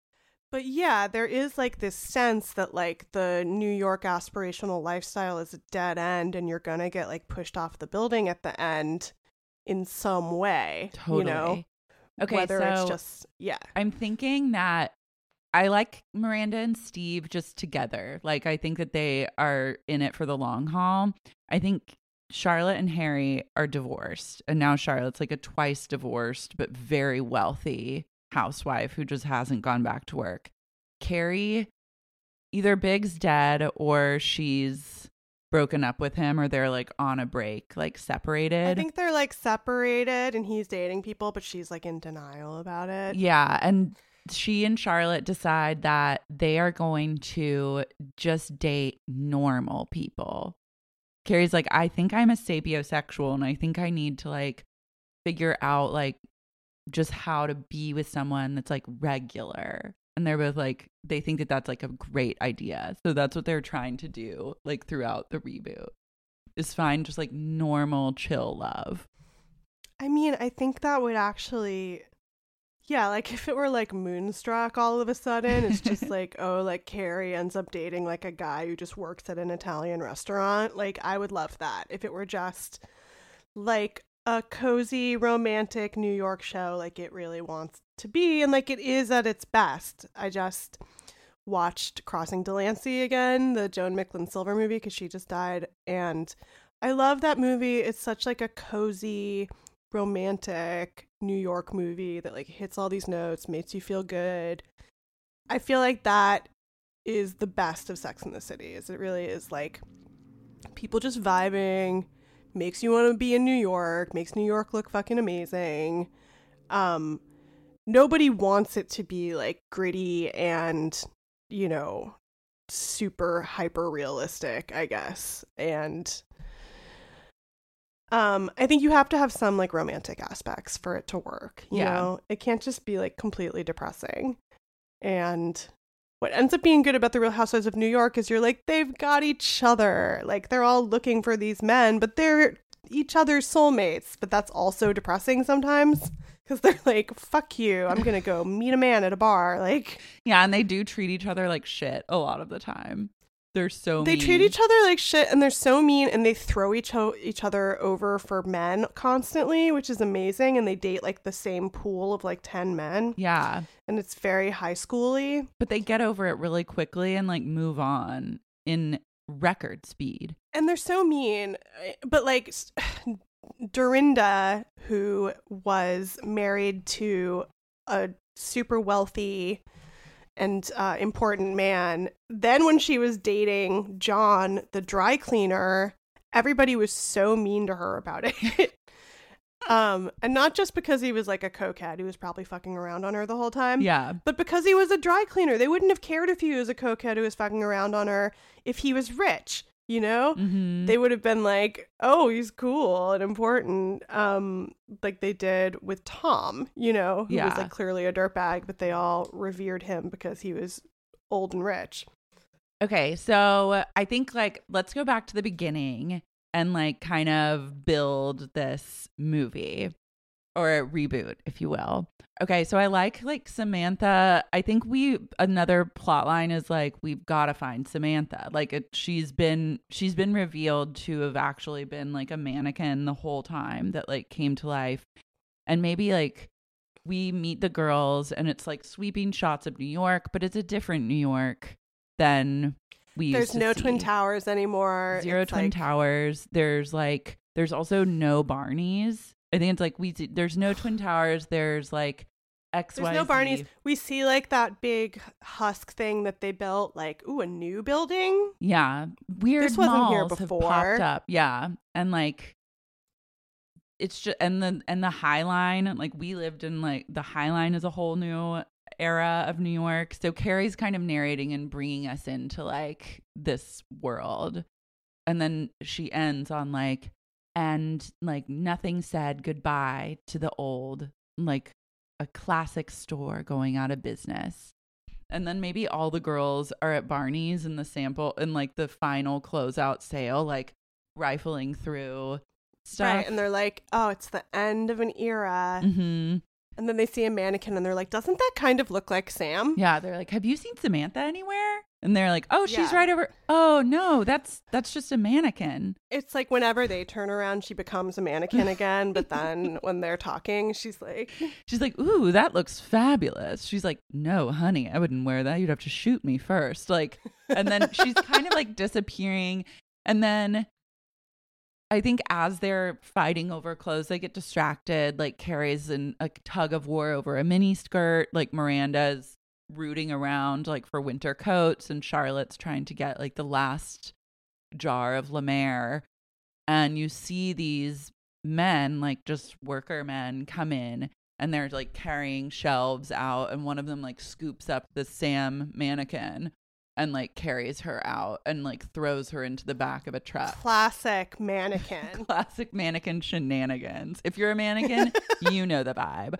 [SPEAKER 3] But yeah, there is like this sense that like the New York aspirational lifestyle is a dead end, and you're gonna get like pushed off the building at the end in some way.
[SPEAKER 2] Totally.
[SPEAKER 3] You know?
[SPEAKER 2] Okay,
[SPEAKER 3] whether
[SPEAKER 2] so
[SPEAKER 3] it's just yeah.
[SPEAKER 2] I'm thinking that I like Miranda and Steve just together. Like, I think that they are in it for the long haul. I think Charlotte and Harry are divorced. And now Charlotte's like a twice divorced, but very wealthy housewife who just hasn't gone back to work. Carrie, either Big's dead or she's broken up with him, or they're like on a break, like separated.
[SPEAKER 3] I think they're like separated and he's dating people, but she's like in denial about it.
[SPEAKER 2] Yeah. And she and Charlotte decide that they are going to just date normal people. Carrie's like, I think I'm a sapiosexual, and I think I need to like figure out like just how to be with someone that's like regular. And they're both like, they think that that's like a great idea. So that's what they're trying to do like throughout the reboot. is find just like normal, chill love.
[SPEAKER 3] I mean, I think that would actually, yeah, like if it were like Moonstruck all of a sudden, it's just like, oh, like Carrie ends up dating like a guy who just works at an Italian restaurant. Like, I would love that if it were just like a cozy, romantic New York show like it really wants to be, and like it is at its best. I just watched Crossing Delancey again, the Joan Micklin Silver movie, because she just died, and I love that movie. It's such like a cozy, romantic New York movie that like hits all these notes, makes you feel good. I feel like that is the best of Sex and the City. Is it really is like people just vibing, makes you want to be in New York, makes New York look fucking amazing. Um, nobody wants it to be like gritty and, you know, super hyper realistic, I guess. And um, I think you have to have some like romantic aspects for it to work. You
[SPEAKER 2] Yeah.
[SPEAKER 3] know, it can't just be like completely depressing. And what ends up being good about the Real Housewives of New York is you're like, they've got each other. Like, they're all looking for these men, but they're each other's soulmates. But that's also depressing sometimes because they're like, fuck you, I'm going to go meet a man at a bar. Like,
[SPEAKER 2] Yeah, and they do treat each other like shit a lot of the time. They're so
[SPEAKER 3] they
[SPEAKER 2] mean.
[SPEAKER 3] treat each other like shit, and they're so mean, and they throw each, ho- each other over for men constantly, which is amazing. And they date like the same pool of like ten men.
[SPEAKER 2] Yeah.
[SPEAKER 3] And it's very high school-y.
[SPEAKER 2] But they get over it really quickly and like move on in record speed.
[SPEAKER 3] And they're so mean. But like Dorinda, who was married to a super wealthy and uh, important man, then when she was dating John, the dry cleaner, everybody was so mean to her about it. um, and not just because he was like a cokehead, he was probably fucking around on her the whole time.
[SPEAKER 2] Yeah.
[SPEAKER 3] But because he was a dry cleaner. They wouldn't have cared if he was a cokehead who was fucking around on her if he was rich. You know,
[SPEAKER 2] Mm-hmm.
[SPEAKER 3] they would have been like, oh, he's cool and important. Um, like they did with Tom, you know, who
[SPEAKER 2] Yeah.
[SPEAKER 3] was like clearly a dirtbag, but they all revered him because he was old and rich.
[SPEAKER 2] Okay, so I think like let's go back to the beginning and like kind of build this movie or a reboot, if you will. Okay, so I like like Samantha. I think we another plot line is like we've got to find Samantha. Like it, she's been she's been revealed to have actually been like a mannequin the whole time that like came to life. And maybe like we meet the girls and it's like sweeping shots of New York, but it's a different New York than we used
[SPEAKER 3] There's
[SPEAKER 2] to
[SPEAKER 3] no
[SPEAKER 2] see.
[SPEAKER 3] Twin Towers anymore.
[SPEAKER 2] Zero
[SPEAKER 3] It's
[SPEAKER 2] Twin
[SPEAKER 3] like-
[SPEAKER 2] Towers. There's like there's also no Barneys. I think it's like we see, there's no Twin Towers. There's like X Y Z.
[SPEAKER 3] There's no Barneys. We see like that big husk thing that they built, like, ooh, a new building.
[SPEAKER 2] Yeah, weird.
[SPEAKER 3] This wasn't here
[SPEAKER 2] malls have
[SPEAKER 3] before.
[SPEAKER 2] popped up. Yeah, and like it's just and the and the High Line. Like we lived in like the High Line is a whole new era of New York. So Carrie's kind of narrating and bringing us into like this world, and then she ends on like and like nothing said goodbye to the old, like a classic store going out of business. And then maybe all the girls are at Barney's in the sample in like the final closeout sale, like rifling through stuff.
[SPEAKER 3] Right. And they're like, oh, it's the end of an era.
[SPEAKER 2] Mm-hmm.
[SPEAKER 3] And then they see a mannequin and they're like, doesn't that kind of look like Sam?
[SPEAKER 2] Yeah, they're like, have you seen Samantha anywhere? And they're like, oh, she's
[SPEAKER 3] Yeah.
[SPEAKER 2] right over. Oh no, that's that's just a mannequin.
[SPEAKER 3] It's like whenever they turn around, she becomes a mannequin again. But then when they're talking, she's like,
[SPEAKER 2] She's like, ooh, that looks fabulous. She's like, no, honey, I wouldn't wear that. You'd have to shoot me first. Like, and then she's kind of like disappearing. And then I think as they're fighting over clothes, they get distracted. Like Carrie's in a tug of war over a mini skirt. Like Miranda's rooting around like for winter coats, and Charlotte's trying to get like the last jar of La Mer. And you see these men, like just worker men, come in and they're like carrying shelves out, and one of them like scoops up the Sam mannequin and like carries her out and like throws her into the back of a truck.
[SPEAKER 3] classic mannequin.
[SPEAKER 2] Classic mannequin shenanigans. If you're a mannequin, you know the vibe.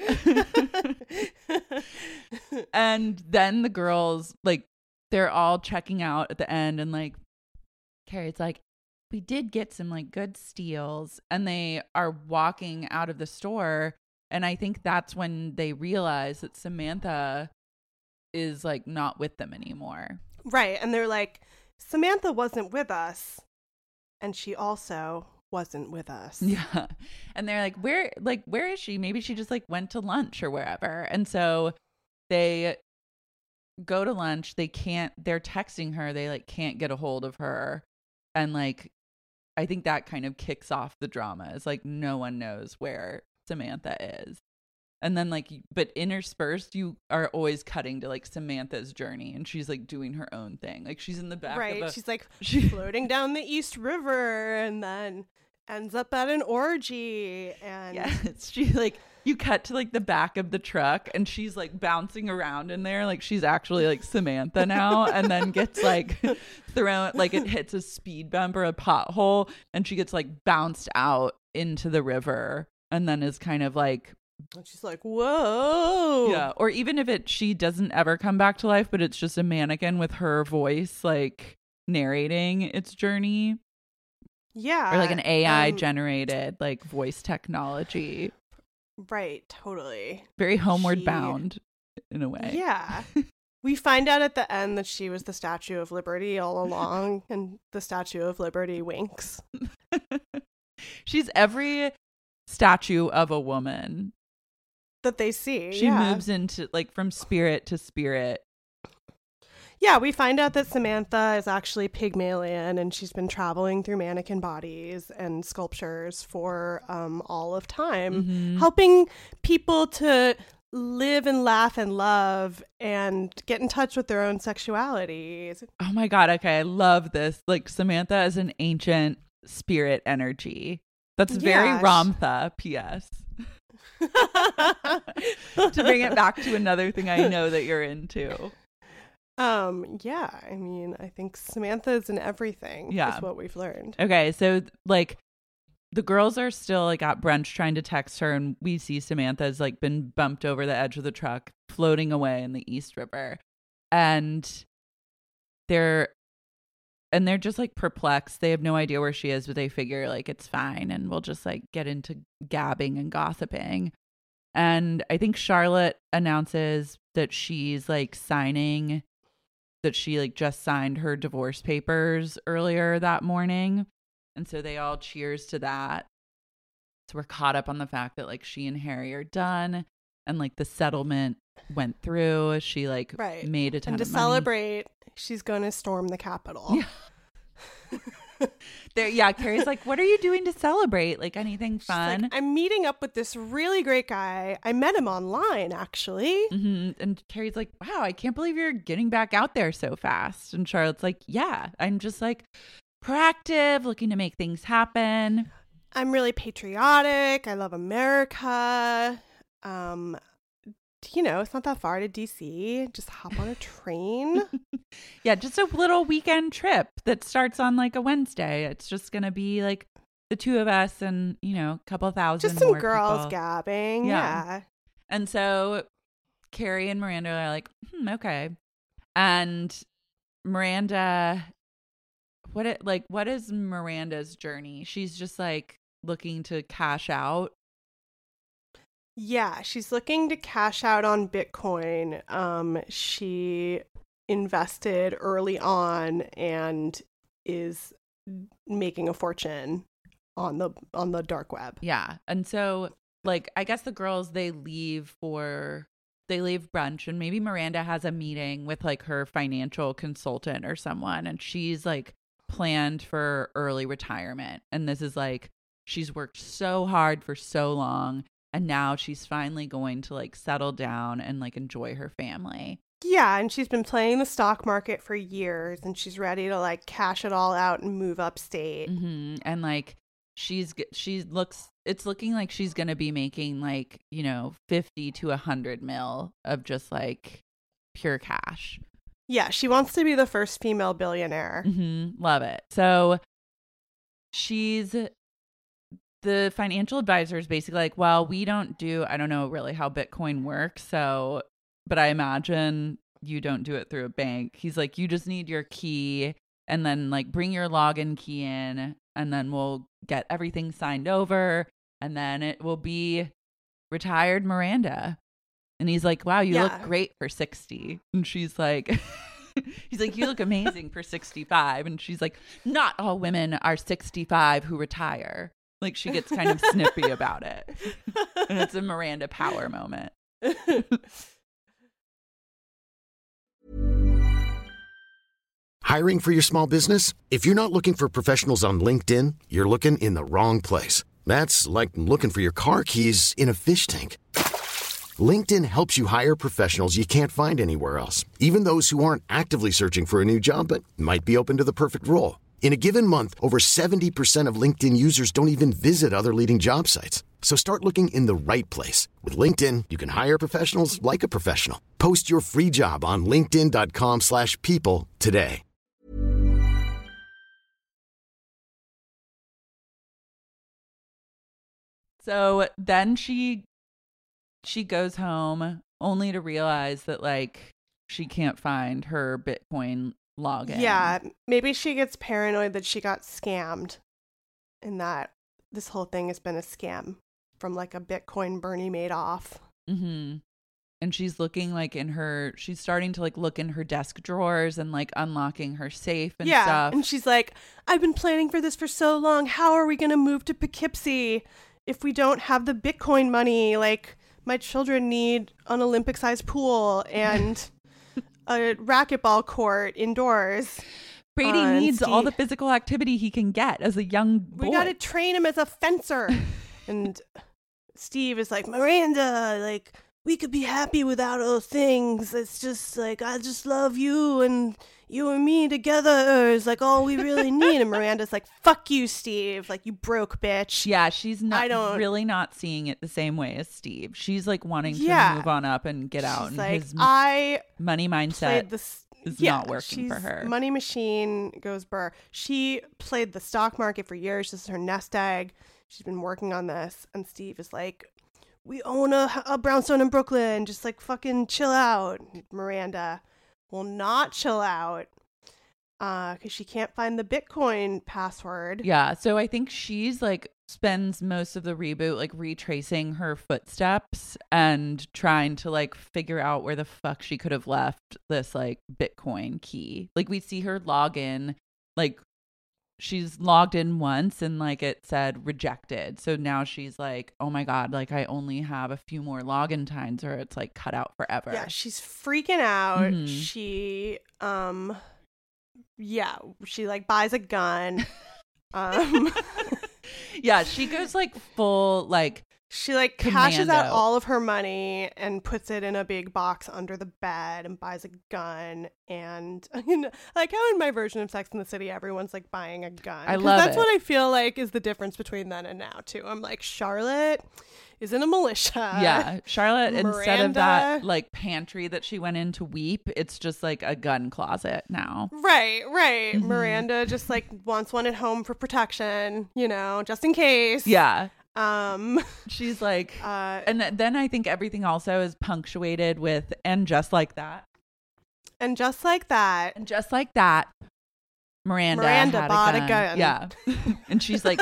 [SPEAKER 2] And then the girls, like, they're all checking out at the end, and like Carrie's like, we did get some like good steals. And they are walking out of the store. And I think that's when they realize that Samantha is like not with them anymore.
[SPEAKER 3] Right. And they're like, Samantha wasn't with us. And she also wasn't with us.
[SPEAKER 2] Yeah. And they're like, where, like, where is she? Maybe she just like went to lunch or wherever. And so they go to lunch. They can't, they're texting her. They like can't get a hold of her. And like, I think that kind of kicks off the drama. It's like, no one knows where Samantha is. And then like, but interspersed, you are always cutting to like Samantha's journey, and she's like doing her own thing. Like she's in the back
[SPEAKER 3] right.
[SPEAKER 2] of a,
[SPEAKER 3] she's like
[SPEAKER 2] she,
[SPEAKER 3] floating down the East River and then ends up at an orgy. And
[SPEAKER 2] yes, she like, you cut to like the back of the truck and she's like bouncing around in there. Like she's actually like Samantha now, and then gets like thrown, like it hits a speed bump or a pothole, and she gets like bounced out into the river, and then is kind of like,
[SPEAKER 3] and she's like, whoa.
[SPEAKER 2] Yeah. Or even if it, she doesn't ever come back to life, but it's just a mannequin with her voice, like narrating its journey.
[SPEAKER 3] Yeah.
[SPEAKER 2] Or like an A I
[SPEAKER 3] um,
[SPEAKER 2] generated like voice technology.
[SPEAKER 3] Right. Totally.
[SPEAKER 2] Very homeward
[SPEAKER 3] She-
[SPEAKER 2] bound in a way.
[SPEAKER 3] Yeah. We find out at the end that she was the Statue of Liberty all along, and the Statue of Liberty winks.
[SPEAKER 2] She's every statue of a woman.
[SPEAKER 3] That they see.
[SPEAKER 2] She
[SPEAKER 3] yeah.
[SPEAKER 2] moves into like from spirit to spirit.
[SPEAKER 3] Yeah, we find out that Samantha is actually Pygmalion, and she's been traveling through mannequin bodies and sculptures for um, all of time,
[SPEAKER 2] Mm-hmm.
[SPEAKER 3] helping people to live and laugh and love and get in touch with their own sexualities.
[SPEAKER 2] Oh my God. Okay. I love this. Like Samantha is an ancient spirit energy. That's very
[SPEAKER 3] Yeah, sh-
[SPEAKER 2] Ramtha, P S To bring it back to another thing I know that you're into.
[SPEAKER 3] Um, yeah, I mean, I think Samantha is in everything.
[SPEAKER 2] Yeah.
[SPEAKER 3] Is what we've learned.
[SPEAKER 2] Okay. So like the girls are still like at brunch trying to text her, and we see Samantha's like been bumped over the edge of the truck, floating away in the East River. And they're and they're just like perplexed. They have no idea where she is, but they figure like it's fine and we'll just like get into gabbing and gossiping. And I think Charlotte announces that she's like signing that she like just signed her divorce papers earlier that morning. And so they all cheers to that. So we're caught up on the fact that like she and Harry are done, and like the settlement went through. She like
[SPEAKER 3] Right.
[SPEAKER 2] made a ton
[SPEAKER 3] And to
[SPEAKER 2] of money.
[SPEAKER 3] celebrate, she's going to storm the Capitol.
[SPEAKER 2] Yeah. There, yeah, Carrie's like, what are you doing to celebrate? Like anything
[SPEAKER 3] She's
[SPEAKER 2] fun?
[SPEAKER 3] like, I'm meeting up with this really great guy. I met him online, actually.
[SPEAKER 2] hmm And Carrie's like, wow, I can't believe you're getting back out there so fast. And Charlotte's like, yeah, I'm just like proactive, looking to make things happen.
[SPEAKER 3] I'm really patriotic. I love America. Um, you know, it's not that far to D C. Just hop on a train.
[SPEAKER 2] Yeah, just a little weekend trip that starts on like a Wednesday. It's just going to be like the two of us and, you know, a couple thousand
[SPEAKER 3] Just some
[SPEAKER 2] more
[SPEAKER 3] girls
[SPEAKER 2] people.
[SPEAKER 3] gabbing.
[SPEAKER 2] Yeah.
[SPEAKER 3] Yeah.
[SPEAKER 2] And so Carrie and Miranda are like, hmm, okay. And Miranda, what it like, what is Miranda's journey? She's just like looking to cash out.
[SPEAKER 3] Yeah, she's looking to cash out on Bitcoin. Um, she invested early on and is making a fortune on the on the dark web.
[SPEAKER 2] Yeah. And so like I guess the girls they leave for they leave brunch, and maybe Miranda has a meeting with like her financial consultant or someone, and she's like planned for early retirement. And this is like she's worked so hard for so long, and now she's finally going to like settle down and like enjoy her family.
[SPEAKER 3] Yeah, and she's been playing the stock market for years, and she's ready to like cash it all out and move upstate.
[SPEAKER 2] Mm-hmm. And like she's g- she looks it's looking like she's gonna be making like, you know, fifty to a hundred mil of just like pure cash.
[SPEAKER 3] Yeah, she wants to be the first female billionaire.
[SPEAKER 2] Mm-hmm. Love it. So she's the financial advisor is basically like, well, we don't do I don't know really how Bitcoin works, so but I imagine you don't do it through a bank. He's like, you just need your key, and then like bring your login key in, and then we'll get everything signed over, and then it will be retired Miranda. And he's like, wow, you
[SPEAKER 3] Yeah.
[SPEAKER 2] look great for sixty. And she's like, he's like, you look amazing for sixty-five. And she's like, not all women are sixty-five who retire. Like, she gets kind of snippy about it. And it's a Miranda power moment.
[SPEAKER 1] Hiring for your small business? If you're not looking for professionals on LinkedIn, you're looking in the wrong place. That's like looking for your car keys in a fish tank. LinkedIn helps you hire professionals you can't find anywhere else, even those who aren't actively searching for a new job but might be open to the perfect role. In a given month, over seventy percent of LinkedIn users don't even visit other leading job sites. So start looking in the right place. With LinkedIn, you can hire professionals like a professional. Post your free job on linkedin.com slash people today.
[SPEAKER 2] So then she she goes home only to realize that, like, she can't find her Bitcoin login.
[SPEAKER 3] Yeah, maybe she gets paranoid that she got scammed and that this whole thing has been a scam from like a Bitcoin Bernie Madoff.
[SPEAKER 2] Mm-hmm. And she's looking like in her, she's starting to like look in her desk drawers and like unlocking her safe and
[SPEAKER 3] yeah,
[SPEAKER 2] stuff.
[SPEAKER 3] and she's like, I've been planning for this for so long. How are we going to move to Poughkeepsie if we don't have the Bitcoin money? Like, my children need an Olympic-sized pool and a racquetball court indoors.
[SPEAKER 2] Brady
[SPEAKER 3] Uh,
[SPEAKER 2] needs
[SPEAKER 3] Steve-
[SPEAKER 2] all the physical activity he can get as a young boy.
[SPEAKER 3] We got to train him as a fencer. And Steve is like, Miranda, like, we could be happy without those things. It's just like, I just love you, and you and me together is like all we really need. And Miranda's like, fuck you, Steve. Like, you broke, bitch.
[SPEAKER 2] Yeah, she's not
[SPEAKER 3] I don't-
[SPEAKER 2] really not seeing it the same way as Steve. She's like wanting to
[SPEAKER 3] Yeah.
[SPEAKER 2] move on up and get out.
[SPEAKER 3] She's
[SPEAKER 2] And
[SPEAKER 3] like,
[SPEAKER 2] his
[SPEAKER 3] I
[SPEAKER 2] money
[SPEAKER 3] played
[SPEAKER 2] mindset
[SPEAKER 3] this.
[SPEAKER 2] is
[SPEAKER 3] Yeah,
[SPEAKER 2] not working for
[SPEAKER 3] she's
[SPEAKER 2] her.
[SPEAKER 3] Money machine goes burr. She played the stock market for years. This is her nest egg. She's been working on this. And Steve is like, we own a, a brownstone in Brooklyn. Just like fucking chill out. Miranda will not chill out uh, because she can't find the Bitcoin password.
[SPEAKER 2] Yeah, so I think she's like spends most of the reboot like retracing her footsteps and trying to like figure out where the fuck she could have left this like Bitcoin key. Like, we see her log in, like she's logged in once and like it said rejected. So now she's like, oh my God, like I only have a few more login times or it's like cut out forever.
[SPEAKER 3] Yeah, she's freaking out.
[SPEAKER 2] Mhm.
[SPEAKER 3] She, um, yeah, she like buys a gun. um,
[SPEAKER 2] Yeah, she goes like full like
[SPEAKER 3] she like cashes out
[SPEAKER 2] Commando.
[SPEAKER 3] all of her money and puts it in a big box under the bed and buys a gun. And you know, like how in my version of Sex and the City, everyone's like buying a gun.
[SPEAKER 2] I
[SPEAKER 3] 'Cause
[SPEAKER 2] love
[SPEAKER 3] that's
[SPEAKER 2] it.
[SPEAKER 3] what I feel like is the difference between then and now too. I'm like, Charlotte is in a militia.
[SPEAKER 2] yeah, Charlotte, instead of that
[SPEAKER 3] Miranda-
[SPEAKER 2] like pantry that she went in to weep, it's just like a gun closet now.
[SPEAKER 3] Right, right.
[SPEAKER 2] Mhm.
[SPEAKER 3] Miranda just like wants one at home for protection, you know, just in case.
[SPEAKER 2] Yeah,
[SPEAKER 3] Um
[SPEAKER 2] she's like,
[SPEAKER 3] uh
[SPEAKER 2] and th- then I think everything also is punctuated with, and just like that,
[SPEAKER 3] and just like that,
[SPEAKER 2] and just like that, Miranda,
[SPEAKER 3] Miranda
[SPEAKER 2] had
[SPEAKER 3] bought
[SPEAKER 2] a
[SPEAKER 3] a
[SPEAKER 2] gun.
[SPEAKER 3] gun.
[SPEAKER 2] Yeah, and she's like,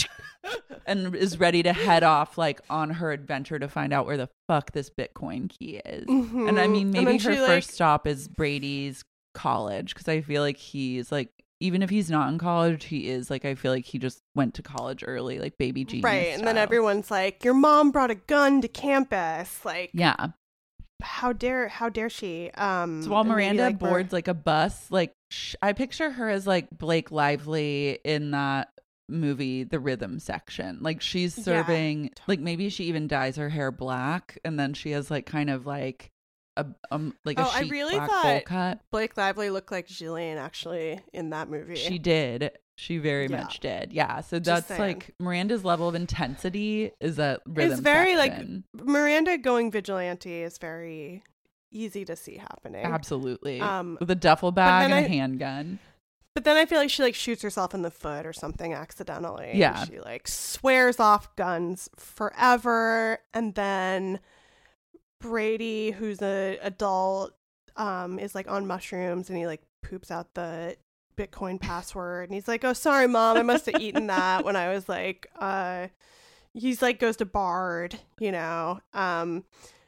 [SPEAKER 2] and is ready to head off like on her adventure to find out where the fuck this Bitcoin key is.
[SPEAKER 3] Mhm.
[SPEAKER 2] And I mean,
[SPEAKER 3] And
[SPEAKER 2] maybe
[SPEAKER 3] then
[SPEAKER 2] her
[SPEAKER 3] she, like-
[SPEAKER 2] first stop is Brady's college, because I feel like he's like, even if he's not in college, he is like, I feel like he just went to college early, like baby genius
[SPEAKER 3] right, and then
[SPEAKER 2] style.
[SPEAKER 3] everyone's like, your mom brought a gun to campus. Like,
[SPEAKER 2] Yeah.
[SPEAKER 3] how dare how dare she? Um
[SPEAKER 2] So while
[SPEAKER 3] and maybe,
[SPEAKER 2] Miranda
[SPEAKER 3] like, Mir-
[SPEAKER 2] boards like a bus, like sh- I picture her as like Blake Lively in that movie, The Rhythm Section. Like she's
[SPEAKER 3] Yeah.
[SPEAKER 2] serving, like maybe she even dyes her hair black, and then she has like kind of like a um like a
[SPEAKER 3] Oh, I
[SPEAKER 2] chic
[SPEAKER 3] really
[SPEAKER 2] black bowl
[SPEAKER 3] thought-
[SPEAKER 2] cut.
[SPEAKER 3] Blake Lively looked like Jillian actually in that movie.
[SPEAKER 2] She did. She very
[SPEAKER 3] Yeah.
[SPEAKER 2] much did. Yeah. So
[SPEAKER 3] Just
[SPEAKER 2] that's
[SPEAKER 3] saying.
[SPEAKER 2] like Miranda's level of intensity is a rhythm
[SPEAKER 3] It's very
[SPEAKER 2] section.
[SPEAKER 3] like Miranda going vigilante is very easy to see happening.
[SPEAKER 2] Absolutely.
[SPEAKER 3] Um,
[SPEAKER 2] With a duffel bag and
[SPEAKER 3] then
[SPEAKER 2] a
[SPEAKER 3] I-
[SPEAKER 2] handgun.
[SPEAKER 3] But then I feel like she like shoots herself in the foot or something accidentally.
[SPEAKER 2] Yeah.
[SPEAKER 3] She like swears off guns forever, and then Brady, who's a adult, um, is like on mushrooms and he like poops out the Bitcoin password. And he's like, oh, sorry, Mom, I must have eaten that when I was like, uh, he's like, goes to Bard, you know, um,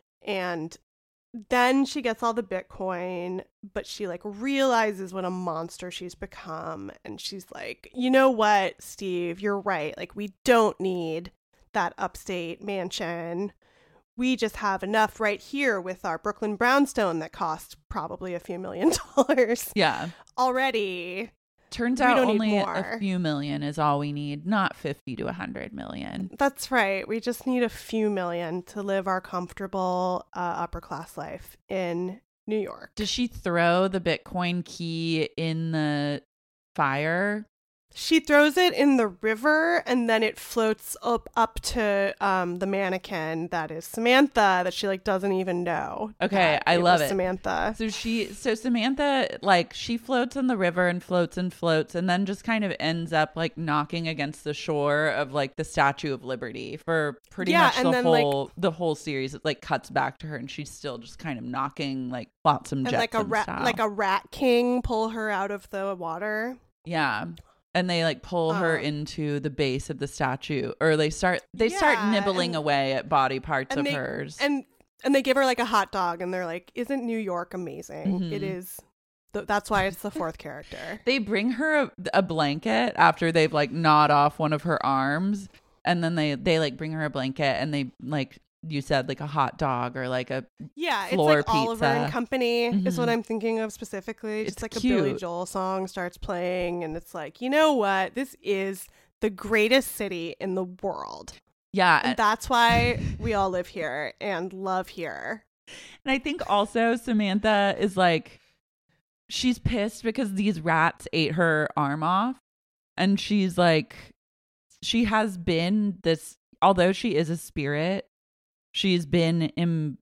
[SPEAKER 3] and then she gets all the Bitcoin, but she like realizes what a monster she's become. And she's like, you know what, Steve, you're right. Like, we don't need that upstate mansion. We just have enough right here with our Brooklyn brownstone that cost probably a few million dollars.
[SPEAKER 2] Yeah.
[SPEAKER 3] Already.
[SPEAKER 2] Turns out only a few million is all we need, not fifty to a hundred million.
[SPEAKER 3] That's right. We just need a few million to live our comfortable uh, upper class life in New York.
[SPEAKER 2] Does she throw the Bitcoin key in the fire?
[SPEAKER 3] She throws it in the river, and then it floats up up to um, the mannequin that is Samantha, that she like doesn't even know.
[SPEAKER 2] Okay, I
[SPEAKER 3] it
[SPEAKER 2] love
[SPEAKER 3] was
[SPEAKER 2] it.
[SPEAKER 3] Samantha.
[SPEAKER 2] So she, so Samantha, like she floats in the river and floats and floats, and then just kind of ends up like knocking against the shore of like the Statue of Liberty for pretty
[SPEAKER 3] Yeah,
[SPEAKER 2] much
[SPEAKER 3] and
[SPEAKER 2] the
[SPEAKER 3] then,
[SPEAKER 2] whole
[SPEAKER 3] like-
[SPEAKER 2] the whole series. It like cuts back to her, and she's still just kind of knocking like Flotsam
[SPEAKER 3] And
[SPEAKER 2] Jetsam
[SPEAKER 3] like a rat,
[SPEAKER 2] style.
[SPEAKER 3] like a rat king pull her out of the water.
[SPEAKER 2] Yeah. And they like pull her
[SPEAKER 3] Um,
[SPEAKER 2] into the base of the statue, or they start they start
[SPEAKER 3] Yeah,
[SPEAKER 2] nibbling
[SPEAKER 3] and-
[SPEAKER 2] away at body parts
[SPEAKER 3] and
[SPEAKER 2] of
[SPEAKER 3] they-
[SPEAKER 2] hers.
[SPEAKER 3] And and they give her like a hot dog, and they're like, "Isn't New York amazing?
[SPEAKER 2] Mhm.
[SPEAKER 3] It is." Th- that's why it's the fourth character.
[SPEAKER 2] They bring her a, a blanket after they've like gnawed off one of her arms, and then they they like bring her a blanket, and they like you said like a hot dog or like a
[SPEAKER 3] Yeah,
[SPEAKER 2] floor
[SPEAKER 3] it's like Oliver
[SPEAKER 2] pizza.
[SPEAKER 3] and Company is what
[SPEAKER 2] Mhm.
[SPEAKER 3] I'm thinking of specifically. Just
[SPEAKER 2] It's
[SPEAKER 3] like a Billy
[SPEAKER 2] cute.
[SPEAKER 3] Joel song starts playing, and it's like, you know what? This is the greatest city in the world.
[SPEAKER 2] yeah.
[SPEAKER 3] And that's why we all live here and love here.
[SPEAKER 2] And I think also Samantha is like, she's pissed because these rats ate her arm off. And she's like, she has been this, although she is a spirit, she's been in,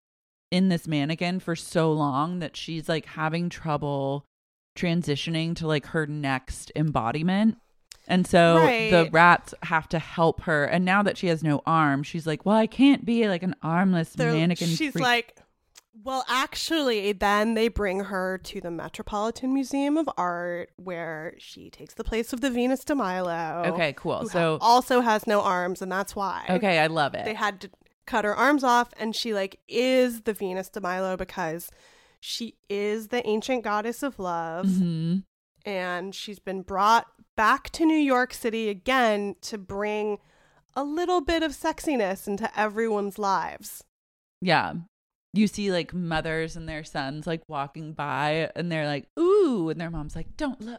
[SPEAKER 2] in this mannequin for so long that she's like having trouble transitioning to like her next embodiment. And so
[SPEAKER 3] Right.
[SPEAKER 2] the rats have to help her. And now that she has no arm, she's like, well, I can't be like an armless
[SPEAKER 3] They're-
[SPEAKER 2] mannequin.
[SPEAKER 3] She's
[SPEAKER 2] freak.
[SPEAKER 3] like, well, actually, then they bring her to the Metropolitan Museum of Art, where she takes the place of the Venus de Milo.
[SPEAKER 2] Okay, cool.
[SPEAKER 3] who
[SPEAKER 2] So,
[SPEAKER 3] ha- also has no arms, and that's why.
[SPEAKER 2] okay, I love it.
[SPEAKER 3] They had to cut her arms off, and she like is the Venus de Milo because she is the ancient goddess of love,
[SPEAKER 2] hmm
[SPEAKER 3] and she's been brought back to New York City again to bring a little bit of sexiness into everyone's lives.
[SPEAKER 2] Yeah. You see like mothers and their sons like walking by, and they're like, ooh, and their mom's like, don't look.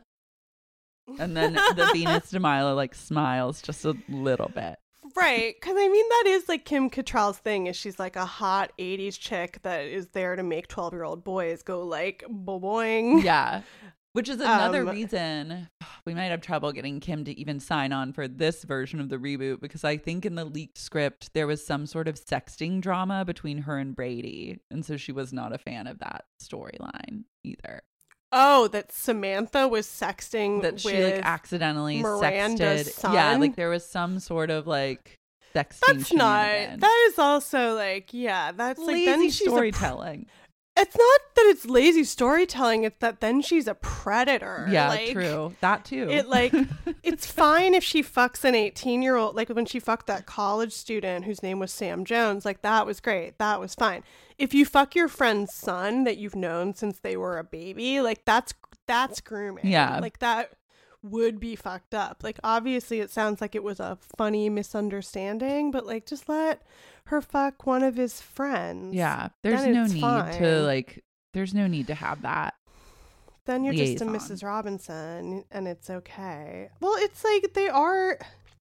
[SPEAKER 2] And then the Venus de Milo like smiles just a little bit.
[SPEAKER 3] Right, because I mean, that is like Kim Cattrall's thing, is she's like a hot eighties chick that is there to make twelve-year-old boys go like boing.
[SPEAKER 2] Yeah. Which is another
[SPEAKER 3] Um,
[SPEAKER 2] reason we might have trouble getting Kim to even sign on for this version of the reboot, because I think in the leaked script there was some sort of sexting drama between her and Brady. And so she was not a fan of that storyline either.
[SPEAKER 3] Oh, that Samantha was sexting
[SPEAKER 2] That
[SPEAKER 3] with
[SPEAKER 2] she like accidentally
[SPEAKER 3] Miranda's
[SPEAKER 2] sexted.
[SPEAKER 3] son?
[SPEAKER 2] Yeah, like there was some sort of like sexting.
[SPEAKER 3] That's not.
[SPEAKER 2] shenanigans.
[SPEAKER 3] That is also like, yeah, that's like
[SPEAKER 2] lazy
[SPEAKER 3] then she's a pr-
[SPEAKER 2] storytelling.
[SPEAKER 3] It's not that it's lazy storytelling. It's that then she's a predator.
[SPEAKER 2] Yeah,
[SPEAKER 3] like,
[SPEAKER 2] true. That too.
[SPEAKER 3] It like it's fine if she fucks an eighteen year old, like when she fucked that college student whose name was Sam Jones, like that was great. That was fine. If you fuck your friend's son that you've known since they were a baby, like that's that's grooming.
[SPEAKER 2] Yeah.
[SPEAKER 3] Like that would be fucked up. Like obviously it sounds like it was a funny misunderstanding, but like just let her fuck one of his friends.
[SPEAKER 2] yeah, there's
[SPEAKER 3] then
[SPEAKER 2] no
[SPEAKER 3] it's
[SPEAKER 2] need
[SPEAKER 3] fine.
[SPEAKER 2] to like. There's no need to have that.
[SPEAKER 3] Then you're just a
[SPEAKER 2] liaison.
[SPEAKER 3] Missus Robinson and it's okay. Well, it's like they are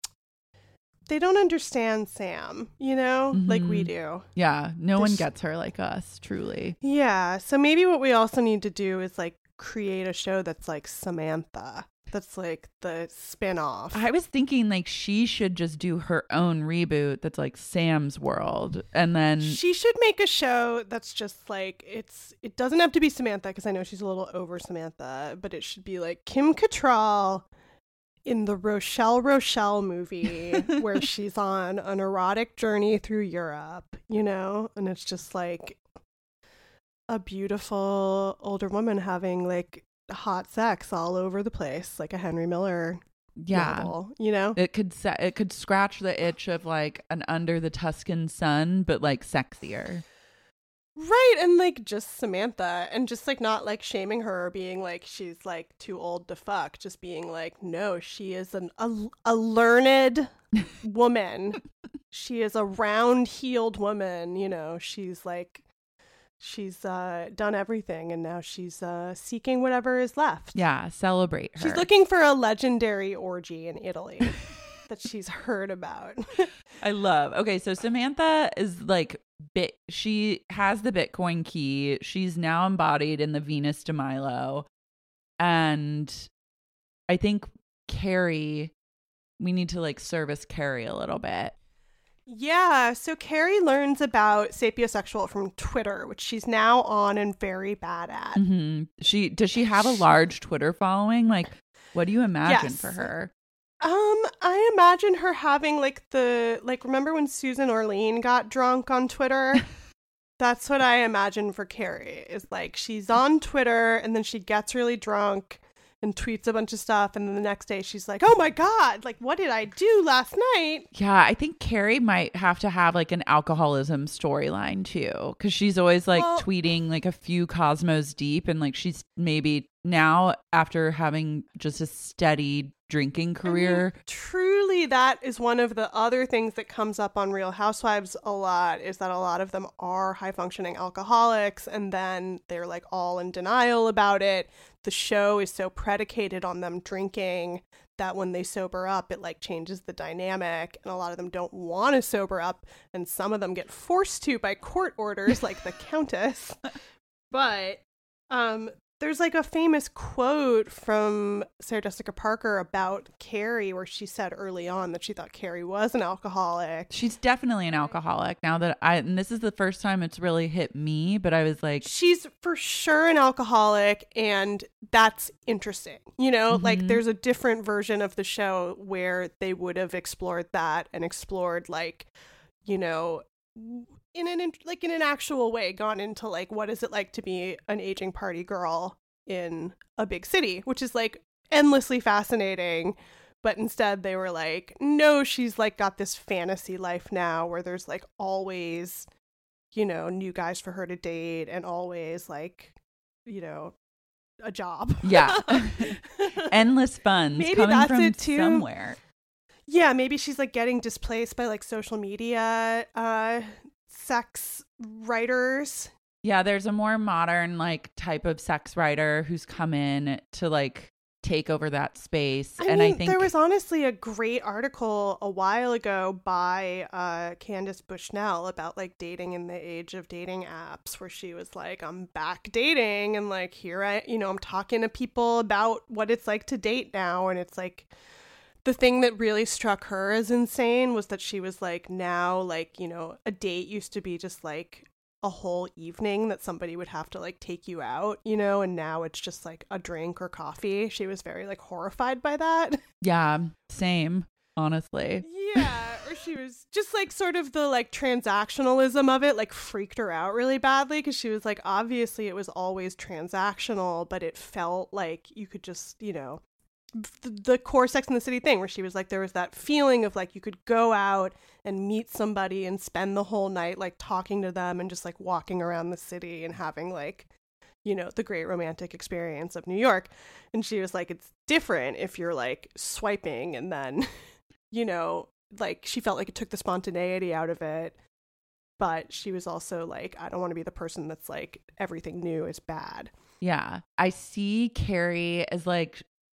[SPEAKER 3] they don't understand Sam, you know, like we
[SPEAKER 2] Mhm.
[SPEAKER 3] do.
[SPEAKER 2] Yeah, no one
[SPEAKER 3] There's-
[SPEAKER 2] gets her like us, truly.
[SPEAKER 3] Yeah. So maybe what we also need to do is like create a show that's like Samantha. That's like the spin-off.
[SPEAKER 2] I was thinking like she should just do her own reboot that's like Sam's World, and then
[SPEAKER 3] She should make a show that's just like it's it doesn't have to be Samantha because I know she's a little over Samantha, but it should be like Kim Cattrall in the Rochelle Rochelle movie where she's on an erotic journey through Europe, you know? And it's just like a beautiful older woman having like hot sex all over the place, like a Henry Miller
[SPEAKER 2] Yeah.
[SPEAKER 3] novel, you know?
[SPEAKER 2] It could sa- it could scratch the itch of like an Under the Tuscan Sun, but like sexier.
[SPEAKER 3] Right, and like just Samantha, and just like not like shaming her or being like she's like too old to fuck, just being like, no, she is an a, a learned woman. She is a round-heeled woman, you know. She's like she's uh done everything, and now she's uh seeking whatever is left.
[SPEAKER 2] Yeah, celebrate her.
[SPEAKER 3] She's looking for a legendary orgy in Italy that she's heard about.
[SPEAKER 2] I love. Okay, so Samantha is like bit she has the Bitcoin key. She's now embodied in the Venus de Milo. And I think Carrie, we need to like service Carrie a little bit.
[SPEAKER 3] Yeah, so Carrie learns about sapiosexual from Twitter, which she's now on and very bad at.
[SPEAKER 2] Mm-hmm. She does she have a large Twitter following? Like, what do you imagine
[SPEAKER 3] Yes.
[SPEAKER 2] for her?
[SPEAKER 3] Um, I imagine her having like the like remember when Susan Orlean got drunk on Twitter? That's what I imagine for Carrie. Is like she's on Twitter and then she gets really drunk and tweets a bunch of stuff, and then the next day she's like, "Oh my god, like what did I do last night?"
[SPEAKER 2] Yeah, I think Carrie might have to have like an alcoholism storyline too, because she's always like
[SPEAKER 3] Well-
[SPEAKER 2] tweeting like a few cosmos deep, and like she's maybe now after having just a steady drinking career.
[SPEAKER 3] I mean, truly, that is one of the other things that comes up on Real Housewives a lot, is that a lot of them are high functioning alcoholics, and then they're like all in denial about it. The show is so predicated on them drinking that when they sober up, it like changes the dynamic, and a lot of them don't want to sober up, and some of them get forced to by court orders, like the Countess. But um there's like a famous quote from Sarah Jessica Parker about Carrie where she said early on that she thought Carrie was an alcoholic.
[SPEAKER 2] She's definitely an alcoholic now that I, and this is the first time it's really hit me, but I was like,
[SPEAKER 3] She's for sure an alcoholic, and that's interesting. You know, like
[SPEAKER 2] Mhm.
[SPEAKER 3] there's a different version of the show where they would have explored that and explored like, you know, in an like in an actual way, gone into like what is it like to be an aging party girl in a big city, which is like endlessly fascinating. But instead they were like, no, she's like got this fantasy life now where there's like always, you know, new guys for her to date, and always like, you know, a job.
[SPEAKER 2] yeah, endless funds
[SPEAKER 3] Maybe
[SPEAKER 2] coming
[SPEAKER 3] that's
[SPEAKER 2] from
[SPEAKER 3] it, too.
[SPEAKER 2] somewhere.
[SPEAKER 3] Yeah, maybe she's like getting displaced by like social media uh sex writers.
[SPEAKER 2] Yeah, there's a more modern like type of sex writer who's come in to like take over that space.
[SPEAKER 3] I
[SPEAKER 2] and
[SPEAKER 3] mean,
[SPEAKER 2] I think
[SPEAKER 3] there was honestly a great article a while ago by uh Candace Bushnell about like dating in the age of dating apps, where she was like, I'm back dating, and like here I you know, I'm talking to people about what it's like to date now, and it's like the thing that really struck her as insane was that she was like, now, like, you know, a date used to be just like a whole evening that somebody would have to like take you out, you know, and now it's just like a drink or coffee. She was very like horrified by that.
[SPEAKER 2] yeah, same, honestly.
[SPEAKER 3] Yeah, or she was just like sort of the like transactionalism of it like freaked her out really badly, because she was like, obviously it was always transactional, but it felt like you could just, you know, the core Sex and the City thing where she was like, there was that feeling of like you could go out and meet somebody and spend the whole night like talking to them and just like walking around the city and having like, you know, the great romantic experience of New York. And she was like, it's different if you're like swiping, and then, you know, like she felt like it took the spontaneity out of it. But she was also like, I don't want to be the person that's like, everything new is bad.
[SPEAKER 2] Yeah, I see Carrie as like,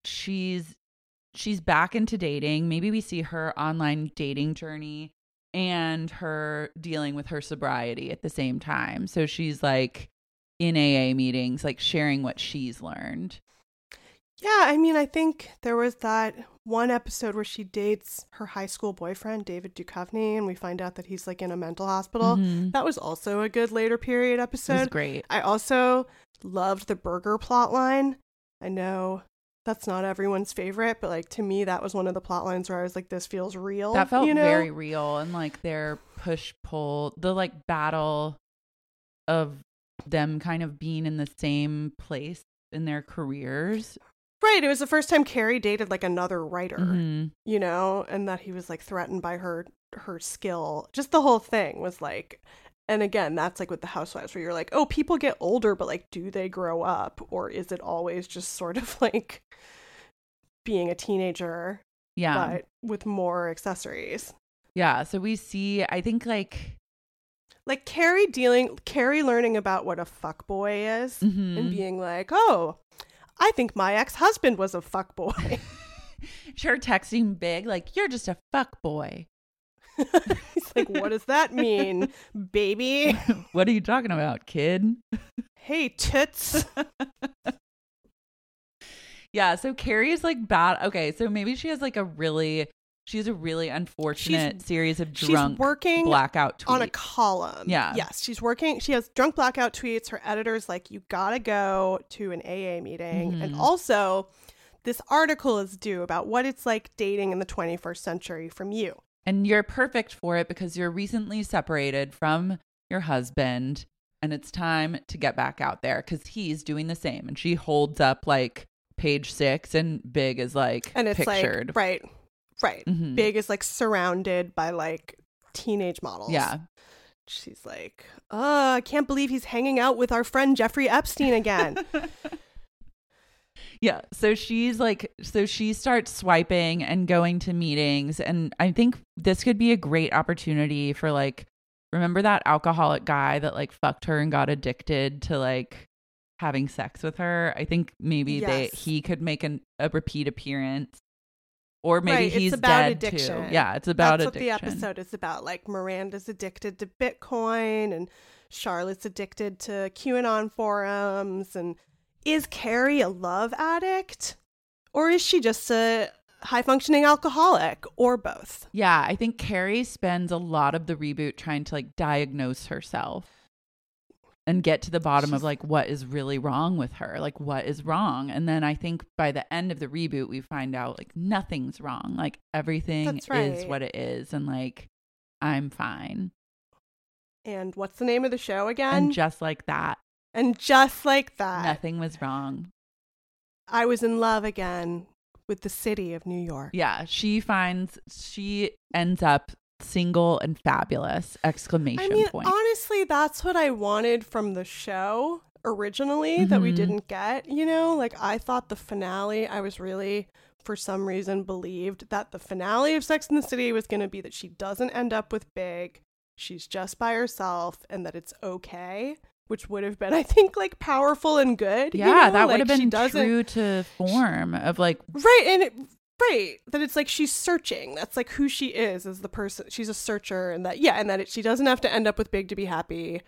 [SPEAKER 2] she's she's back into dating. Maybe we see her online dating journey and her dealing with her sobriety at the same time. So she's like in A A meetings, like sharing what she's learned.
[SPEAKER 3] Yeah, I mean, I think there was that one episode where she dates her high school boyfriend, David Duchovny, and we find out that he's like in a mental hospital.
[SPEAKER 2] Mhm.
[SPEAKER 3] That was also a good later period
[SPEAKER 2] It was
[SPEAKER 3] episode.
[SPEAKER 2] great.
[SPEAKER 3] I also loved the burger plot line. I know that's not everyone's favorite, but like to me, that was one of the plot lines where I was like, this feels real.
[SPEAKER 2] That felt
[SPEAKER 3] you know?
[SPEAKER 2] very real, and like their push pull, the like battle of them kind of being in the same place in their careers.
[SPEAKER 3] Right. It was the first time Carrie dated like another writer,
[SPEAKER 2] Mm-hmm.
[SPEAKER 3] you know, and that he was like threatened by her her skill. Just the whole thing was like, and again, that's like with the Housewives where you're like, oh, people get older, but like, do they grow up, or is it always just sort of like being a teenager,
[SPEAKER 2] Yeah.
[SPEAKER 3] but with more accessories?
[SPEAKER 2] Yeah. So we see, I think like,
[SPEAKER 3] Like Carrie dealing, Carrie learning about what a fuckboy is
[SPEAKER 2] Mhm.
[SPEAKER 3] and being like, oh, I think my ex-husband was a fuckboy.
[SPEAKER 2] her texting Big, like, you're just a fuck boy.
[SPEAKER 3] He's like, what does that mean, baby?
[SPEAKER 2] What are you talking about, kid?
[SPEAKER 3] Hey, tits.
[SPEAKER 2] Yeah. So Carrie is like bad. Okay. So maybe she has like a really, she has a really unfortunate series of drunk
[SPEAKER 3] she's working
[SPEAKER 2] blackout tweets.
[SPEAKER 3] on a column.
[SPEAKER 2] Yeah.
[SPEAKER 3] Yes, she's working. She has drunk blackout tweets. Her editor's like, you gotta go to an A A meeting.
[SPEAKER 2] Mhm.
[SPEAKER 3] And also, this article is due about what it's like dating in the twenty-first century from you.
[SPEAKER 2] And you're perfect for it because you're recently separated from your husband and it's time to get back out there because he's doing the same. And she holds up like page six and Big is like
[SPEAKER 3] And it's
[SPEAKER 2] pictured.
[SPEAKER 3] like, right, right.
[SPEAKER 2] Mhm.
[SPEAKER 3] Big is like surrounded by like teenage models.
[SPEAKER 2] Yeah.
[SPEAKER 3] She's like, oh, I can't believe he's hanging out with our friend Jeffrey Epstein again.
[SPEAKER 2] Yeah. So she's like, so she starts swiping and going to meetings. And I think this could be a great opportunity for like, remember that alcoholic guy that like fucked her and got addicted to like having sex with her? I think maybe they
[SPEAKER 3] Yes.
[SPEAKER 2] he could make an, a repeat appearance. Or maybe
[SPEAKER 3] Right, it's
[SPEAKER 2] he's
[SPEAKER 3] about
[SPEAKER 2] dead
[SPEAKER 3] addiction.
[SPEAKER 2] too. Yeah, it's about
[SPEAKER 3] That's
[SPEAKER 2] addiction.
[SPEAKER 3] what the episode is about. Like Miranda's addicted to Bitcoin and Charlotte's addicted to QAnon forums. And is Carrie a love addict? Or is she just a high functioning alcoholic? Or both?
[SPEAKER 2] Yeah, I think Carrie spends a lot of the reboot trying to like diagnose herself and get to the bottom
[SPEAKER 3] She's-
[SPEAKER 2] of like what is really wrong with her, like what is wrong. And then I think by the end of the reboot, we find out like nothing's wrong, like everything
[SPEAKER 3] That's
[SPEAKER 2] is
[SPEAKER 3] right.
[SPEAKER 2] what it is, and like I'm fine.
[SPEAKER 3] And what's the name of the show again?
[SPEAKER 2] And just like that,
[SPEAKER 3] And just like that,
[SPEAKER 2] nothing was wrong.
[SPEAKER 3] I was in love again with the city of New York.
[SPEAKER 2] Yeah, she finds she ends up single and fabulous! Exclamation
[SPEAKER 3] I mean,
[SPEAKER 2] point.
[SPEAKER 3] honestly, that's what I wanted from the show originally that we
[SPEAKER 2] Mhm.
[SPEAKER 3] didn't get, you know? Like, I thought the finale, I was really, for some reason, believed that the finale of Sex and the City was going to be that she doesn't end up with Big, she's just by herself, and that it's okay, which would have been, I think, like, powerful and good. you
[SPEAKER 2] Yeah,
[SPEAKER 3] know?
[SPEAKER 2] that
[SPEAKER 3] Like,
[SPEAKER 2] would have
[SPEAKER 3] she
[SPEAKER 2] been
[SPEAKER 3] doesn't-
[SPEAKER 2] true to form of like,
[SPEAKER 3] Right, and it, right, that it's like she's searching. That's like who she is as the person. She's a searcher, and that yeah, and that it, she doesn't have to end up with Big to be happy.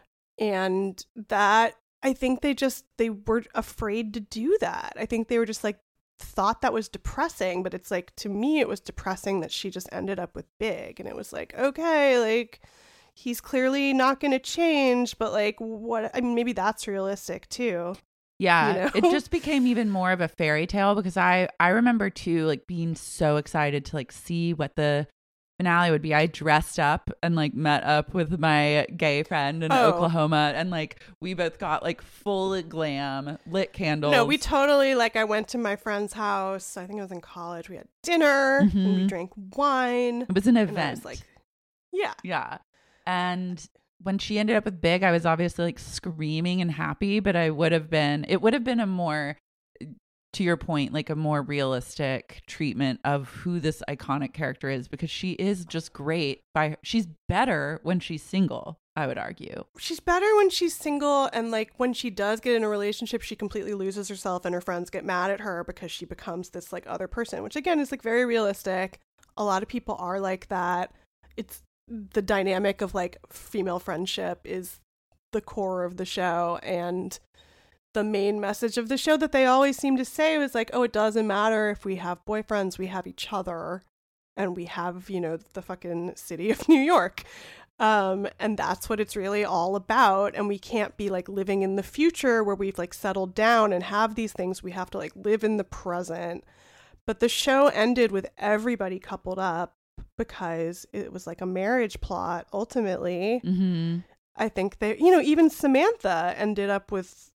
[SPEAKER 3] And that I think they just they were afraid to do that. I think they were just like thought that was depressing, but it's like to me it was depressing that she just ended up with Big, and it was like okay, like he's clearly not going to change, but like what? I mean, maybe that's realistic too.
[SPEAKER 2] yeah,
[SPEAKER 3] You know?
[SPEAKER 2] it just became even more of a fairy tale because I I remember too like being so excited to like see what the finale would be. I dressed up and like met up with my gay friend in
[SPEAKER 3] Oh.
[SPEAKER 2] Oklahoma, and like we both got like full glam, lit candles.
[SPEAKER 3] No, we totally like I went to my friend's house. I think I was in college. We had dinner and we
[SPEAKER 2] Mhm.
[SPEAKER 3] drank wine.
[SPEAKER 2] it was an
[SPEAKER 3] And I
[SPEAKER 2] event.
[SPEAKER 3] was like, yeah.
[SPEAKER 2] Yeah. And when she ended up with Big, I was obviously like screaming and happy, but I would have been, it would have been a more, to your point, like a more realistic treatment of who this iconic character is because she is just great by, she's better when she's single, I would argue.
[SPEAKER 3] She's better when she's single, and like when she does get in a relationship, she completely loses herself and her friends get mad at her because she becomes this like other person, which again is like very realistic. A lot of people are like that. It's the dynamic of like female friendship is the core of the show, and the main message of the show that they always seem to say was like, oh, it doesn't matter if we have boyfriends, we have each other, and we have, you know, the fucking city of New York. Um, and that's what it's really all about. And we can't be like living in the future where we've like settled down and have these things. We have to like live in the present. But the show ended with everybody coupled up because it was like a marriage plot ultimately.
[SPEAKER 2] Mm-hmm.
[SPEAKER 3] I think they, you know, even Samantha ended up with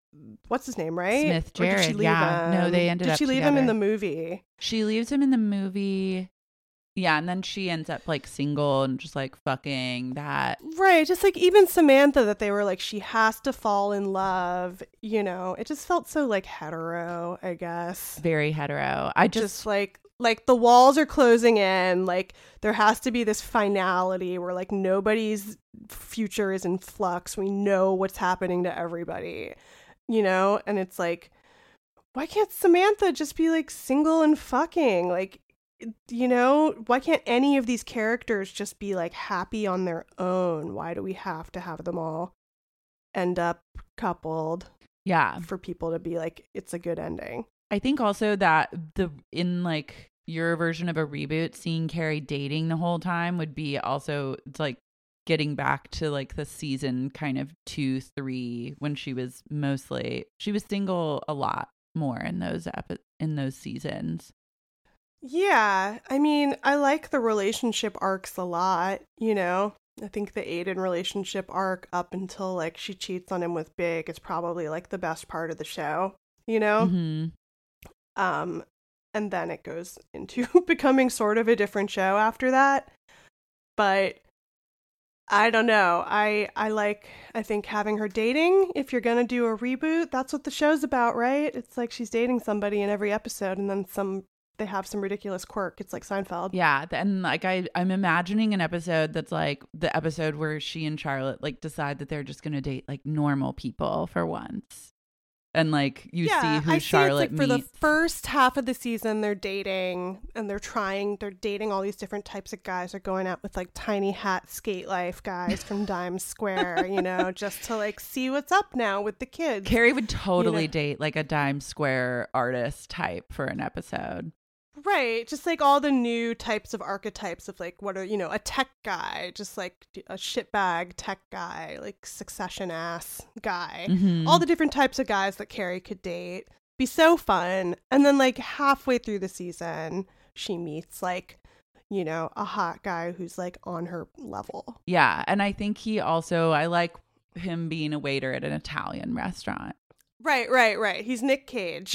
[SPEAKER 3] what's his name, right?
[SPEAKER 2] Smith
[SPEAKER 3] Or did she
[SPEAKER 2] Jared.
[SPEAKER 3] leave
[SPEAKER 2] Yeah.
[SPEAKER 3] him?
[SPEAKER 2] No, they ended
[SPEAKER 3] Did
[SPEAKER 2] up
[SPEAKER 3] she leave
[SPEAKER 2] together.
[SPEAKER 3] him in the movie?
[SPEAKER 2] She leaves him in the movie. Yeah, and then she ends up like single and just like fucking that.
[SPEAKER 3] Right, just like even Samantha, that they were like, she has to fall in love, you know. It just felt so like hetero, I guess.
[SPEAKER 2] Very hetero. I just,
[SPEAKER 3] Just like like the walls are closing in, like there has to be this finality where like nobody's future is in flux. We know what's happening to everybody, you know? And it's like, why can't Samantha just be like single and fucking? Like, you know, why can't any of these characters just be like happy on their own? Why do we have to have them all end up coupled
[SPEAKER 2] yeah.
[SPEAKER 3] for people to be like, it's a good ending?
[SPEAKER 2] I think also that the in like your version of a reboot, seeing Carrie dating the whole time would be also, it's like getting back to like the season kind of two, three, when she was mostly, she was single a lot more in those epi- in those seasons.
[SPEAKER 3] Yeah, I mean, I like the relationship arcs a lot, you know? I think the Aiden relationship arc up until like she cheats on him with Big is probably like the best part of the show, you know?
[SPEAKER 2] Mm-hmm.
[SPEAKER 3] Um, and then it goes into becoming sort of a different show after that. But I don't know. I I like, I think having her dating, if you're going to do a reboot, that's what the show's about, right? It's like she's dating somebody in every episode and then some they have some ridiculous quirk. It's like Seinfeld.
[SPEAKER 2] Yeah, and like I, I'm imagining an episode that's like the episode where she and Charlotte like decide that they're just gonna date like normal people for once, and like you
[SPEAKER 3] yeah,
[SPEAKER 2] see who
[SPEAKER 3] I
[SPEAKER 2] Charlotte
[SPEAKER 3] see it's like
[SPEAKER 2] meets.
[SPEAKER 3] For the first half of the season, they're dating and they're trying. They're dating all these different types of guys. They're going out with like tiny hat skate life guys from Dimes Square, you know, just to like see what's up now with the kids.
[SPEAKER 2] Carrie would totally
[SPEAKER 3] you know?
[SPEAKER 2] date like a Dimes Square artist type for an episode.
[SPEAKER 3] Right, just like all the new types of archetypes of like what are, you know, a tech guy, just like a shitbag tech guy, like Succession ass guy.
[SPEAKER 2] Mm-hmm.
[SPEAKER 3] All the different types of guys that Carrie could date. Be so fun. And then like halfway through the season, she meets like, you know, a hot guy who's like on her level.
[SPEAKER 2] Yeah, and I think he also, I like him being a waiter at an Italian restaurant.
[SPEAKER 3] Right, right, right. He's Nick Cage.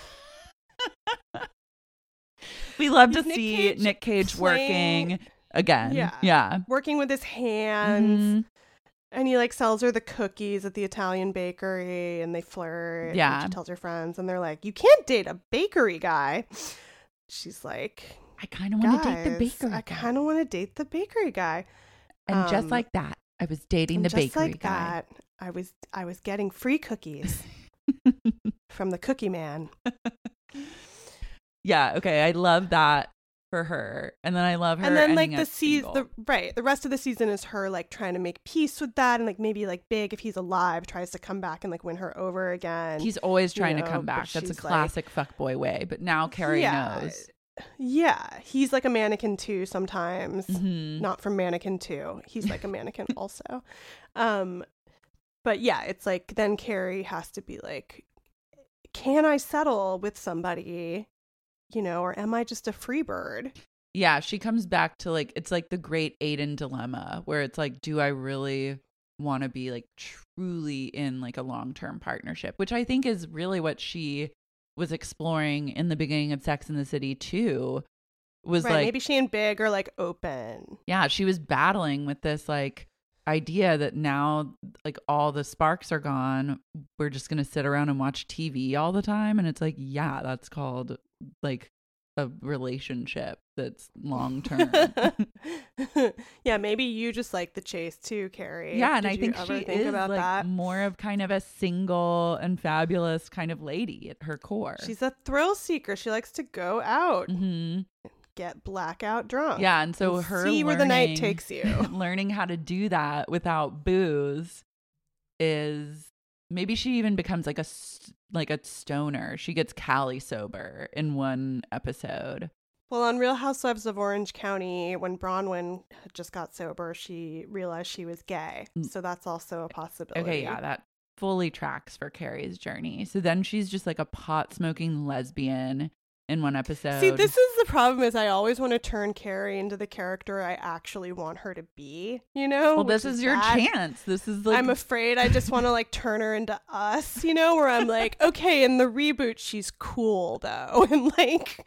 [SPEAKER 2] We love
[SPEAKER 3] He's
[SPEAKER 2] to
[SPEAKER 3] Nick
[SPEAKER 2] see
[SPEAKER 3] Cage
[SPEAKER 2] Nick Cage
[SPEAKER 3] playing-
[SPEAKER 2] working again.
[SPEAKER 3] Yeah.
[SPEAKER 2] Yeah.
[SPEAKER 3] Working with his hands.
[SPEAKER 2] Mhm.
[SPEAKER 3] And he like sells her the cookies at the Italian bakery and they flirt.
[SPEAKER 2] Yeah.
[SPEAKER 3] And she tells her friends and they're like, you can't date a bakery guy. She's like,
[SPEAKER 2] I kind of want to date the
[SPEAKER 3] "Guys,
[SPEAKER 2] bakery
[SPEAKER 3] I
[SPEAKER 2] guy."
[SPEAKER 3] kind of want to date the bakery guy.
[SPEAKER 2] And just
[SPEAKER 3] Um,
[SPEAKER 2] like that, I was dating
[SPEAKER 3] and
[SPEAKER 2] the
[SPEAKER 3] just
[SPEAKER 2] bakery
[SPEAKER 3] like
[SPEAKER 2] guy.
[SPEAKER 3] that, I was I was getting free cookies from the cookie man.
[SPEAKER 2] Yeah, okay. I love that for her. And then I love her
[SPEAKER 3] And then like
[SPEAKER 2] ending
[SPEAKER 3] the
[SPEAKER 2] up
[SPEAKER 3] season,
[SPEAKER 2] single.
[SPEAKER 3] the right, the rest of the season is her like trying to make peace with that, and like maybe like Big, if he's alive, tries to come back and like win her over again.
[SPEAKER 2] He's always
[SPEAKER 3] you
[SPEAKER 2] trying
[SPEAKER 3] know,
[SPEAKER 2] to come
[SPEAKER 3] but
[SPEAKER 2] back. That's a
[SPEAKER 3] she's like-
[SPEAKER 2] classic fuckboy way. But now Carrie
[SPEAKER 3] Yeah.
[SPEAKER 2] knows.
[SPEAKER 3] Yeah, he's like a mannequin too sometimes.
[SPEAKER 2] Mhm.
[SPEAKER 3] Not from Mannequin two. He's like a mannequin also. Um, but yeah, it's like then Carrie has to be like, can I settle with somebody, you know, or am I just a free bird?
[SPEAKER 2] Yeah, she comes back to like, it's like the great Aiden dilemma where it's like, do I really want to be like truly in like a long-term partnership? Which I think is really what she was exploring in the beginning of Sex and the City too. Was
[SPEAKER 3] Right,
[SPEAKER 2] like,
[SPEAKER 3] maybe she and Big are like open.
[SPEAKER 2] yeah, she was battling with this like idea that now like all the sparks are gone. We're just going to sit around and watch T V all the time. And it's like, yeah, that's called like a relationship that's long term.
[SPEAKER 3] Yeah, maybe you just like the chase too, Carrie.
[SPEAKER 2] Yeah, and
[SPEAKER 3] Did
[SPEAKER 2] I
[SPEAKER 3] you
[SPEAKER 2] think
[SPEAKER 3] ever
[SPEAKER 2] she
[SPEAKER 3] think
[SPEAKER 2] is
[SPEAKER 3] about
[SPEAKER 2] like
[SPEAKER 3] that?
[SPEAKER 2] more of kind of a single and fabulous kind of lady at her core.
[SPEAKER 3] She's a thrill seeker. She likes to go out,
[SPEAKER 2] hmm
[SPEAKER 3] get blackout drunk.
[SPEAKER 2] Yeah, and so
[SPEAKER 3] and
[SPEAKER 2] her
[SPEAKER 3] see where the night
[SPEAKER 2] learning-
[SPEAKER 3] takes you.
[SPEAKER 2] learning how to do that without booze is maybe she even becomes like a s- like a stoner. She gets Callie sober in one episode.
[SPEAKER 3] Well, on Real Housewives of Orange County, when Bronwyn had just got sober, she realized she was gay.
[SPEAKER 2] Mm.
[SPEAKER 3] So that's also a possibility.
[SPEAKER 2] Okay, yeah, that fully tracks for Carrie's journey. So then she's just like a pot smoking lesbian in one episode.
[SPEAKER 3] See, this is the problem is I always want to turn Carrie into the character I actually want her to be, you know?
[SPEAKER 2] Well, this
[SPEAKER 3] Which
[SPEAKER 2] is your
[SPEAKER 3] bad.
[SPEAKER 2] chance. This is like
[SPEAKER 3] I'm afraid I just want to like turn her into us, you know, where I'm like, okay, in the reboot, she's cool though. And like,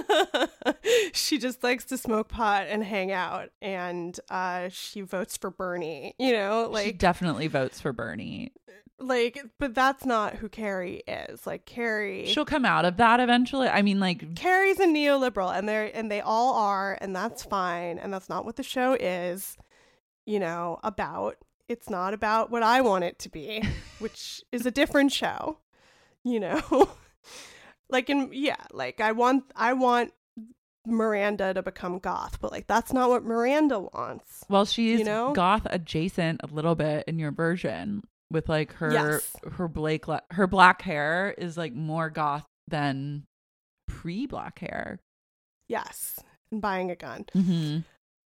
[SPEAKER 3] she just likes to smoke pot and hang out. And uh, she votes for Bernie, you know, like.
[SPEAKER 2] she definitely votes for Bernie.
[SPEAKER 3] Like, but that's not who Carrie is. Like, Carrie.
[SPEAKER 2] She'll come out of that eventually. I mean, like,
[SPEAKER 3] Carrie's a neoliberal, and they're and they all are, and that's fine. And that's not what the show is, you know, about. It's not about what I want it to be, which is a different show, you know. Like, in yeah, like I want I want Miranda to become goth, but like that's not what Miranda wants.
[SPEAKER 2] well, she's
[SPEAKER 3] you know?
[SPEAKER 2] goth adjacent a little bit in your version. With like her
[SPEAKER 3] Yes.
[SPEAKER 2] her Blake her black hair is like more goth than pre black hair.
[SPEAKER 3] Yes, and buying a gun.
[SPEAKER 2] Mm-hmm.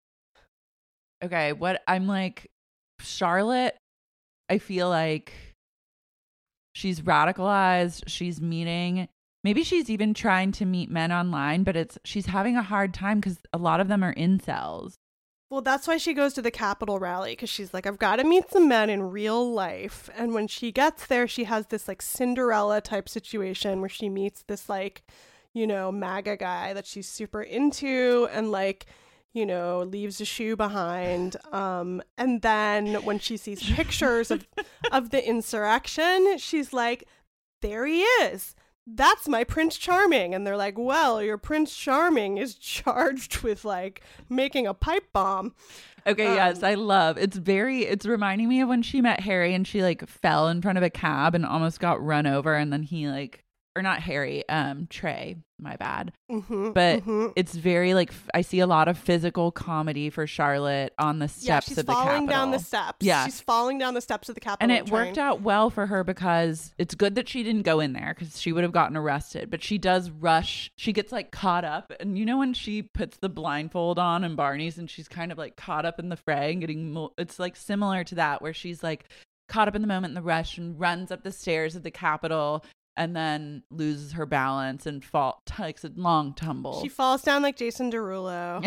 [SPEAKER 2] Okay, what I'm like Charlotte. I feel like she's radicalized. She's meeting. Maybe she's even trying to meet men online, but it's she's having a hard time because a lot of them are incels.
[SPEAKER 3] Well, that's why she goes to the Capitol rally, because she's like, I've got to meet some men in real life. And when she gets there, she has this like Cinderella type situation where she meets this like, you know, MAGA guy that she's super into and like, you know, leaves a shoe behind. Um, and then when she sees pictures of, of the insurrection, she's like, there he is. That's my Prince Charming. And they're like, well, your Prince Charming is charged with like making a pipe bomb.
[SPEAKER 2] Okay,
[SPEAKER 3] Um,
[SPEAKER 2] yes, I love. It's very it's reminding me of when she met Harry and she like fell in front of a cab and almost got run over and then he like or not Harry, um Trey, my bad.
[SPEAKER 3] Mm-hmm,
[SPEAKER 2] But
[SPEAKER 3] mm-hmm.
[SPEAKER 2] it's very like f- I see a lot of physical comedy for Charlotte on the steps
[SPEAKER 3] Yeah, she's
[SPEAKER 2] of the
[SPEAKER 3] falling down the
[SPEAKER 2] Capitol.
[SPEAKER 3] steps.
[SPEAKER 2] Yeah.
[SPEAKER 3] She's falling down the steps of the Capitol.
[SPEAKER 2] And it
[SPEAKER 3] trying-
[SPEAKER 2] worked out well for her because it's good that she didn't go in there because she would have gotten arrested. But she does rush. She gets like caught up. And you know when she puts the blindfold on in Barney's and she's kind of like caught up in the fray and getting, mo- it's like similar to that where she's like caught up in the moment in the rush and runs up the stairs of the Capitol and then loses her balance and fall, takes a long tumble.
[SPEAKER 3] She falls down like Jason Derulo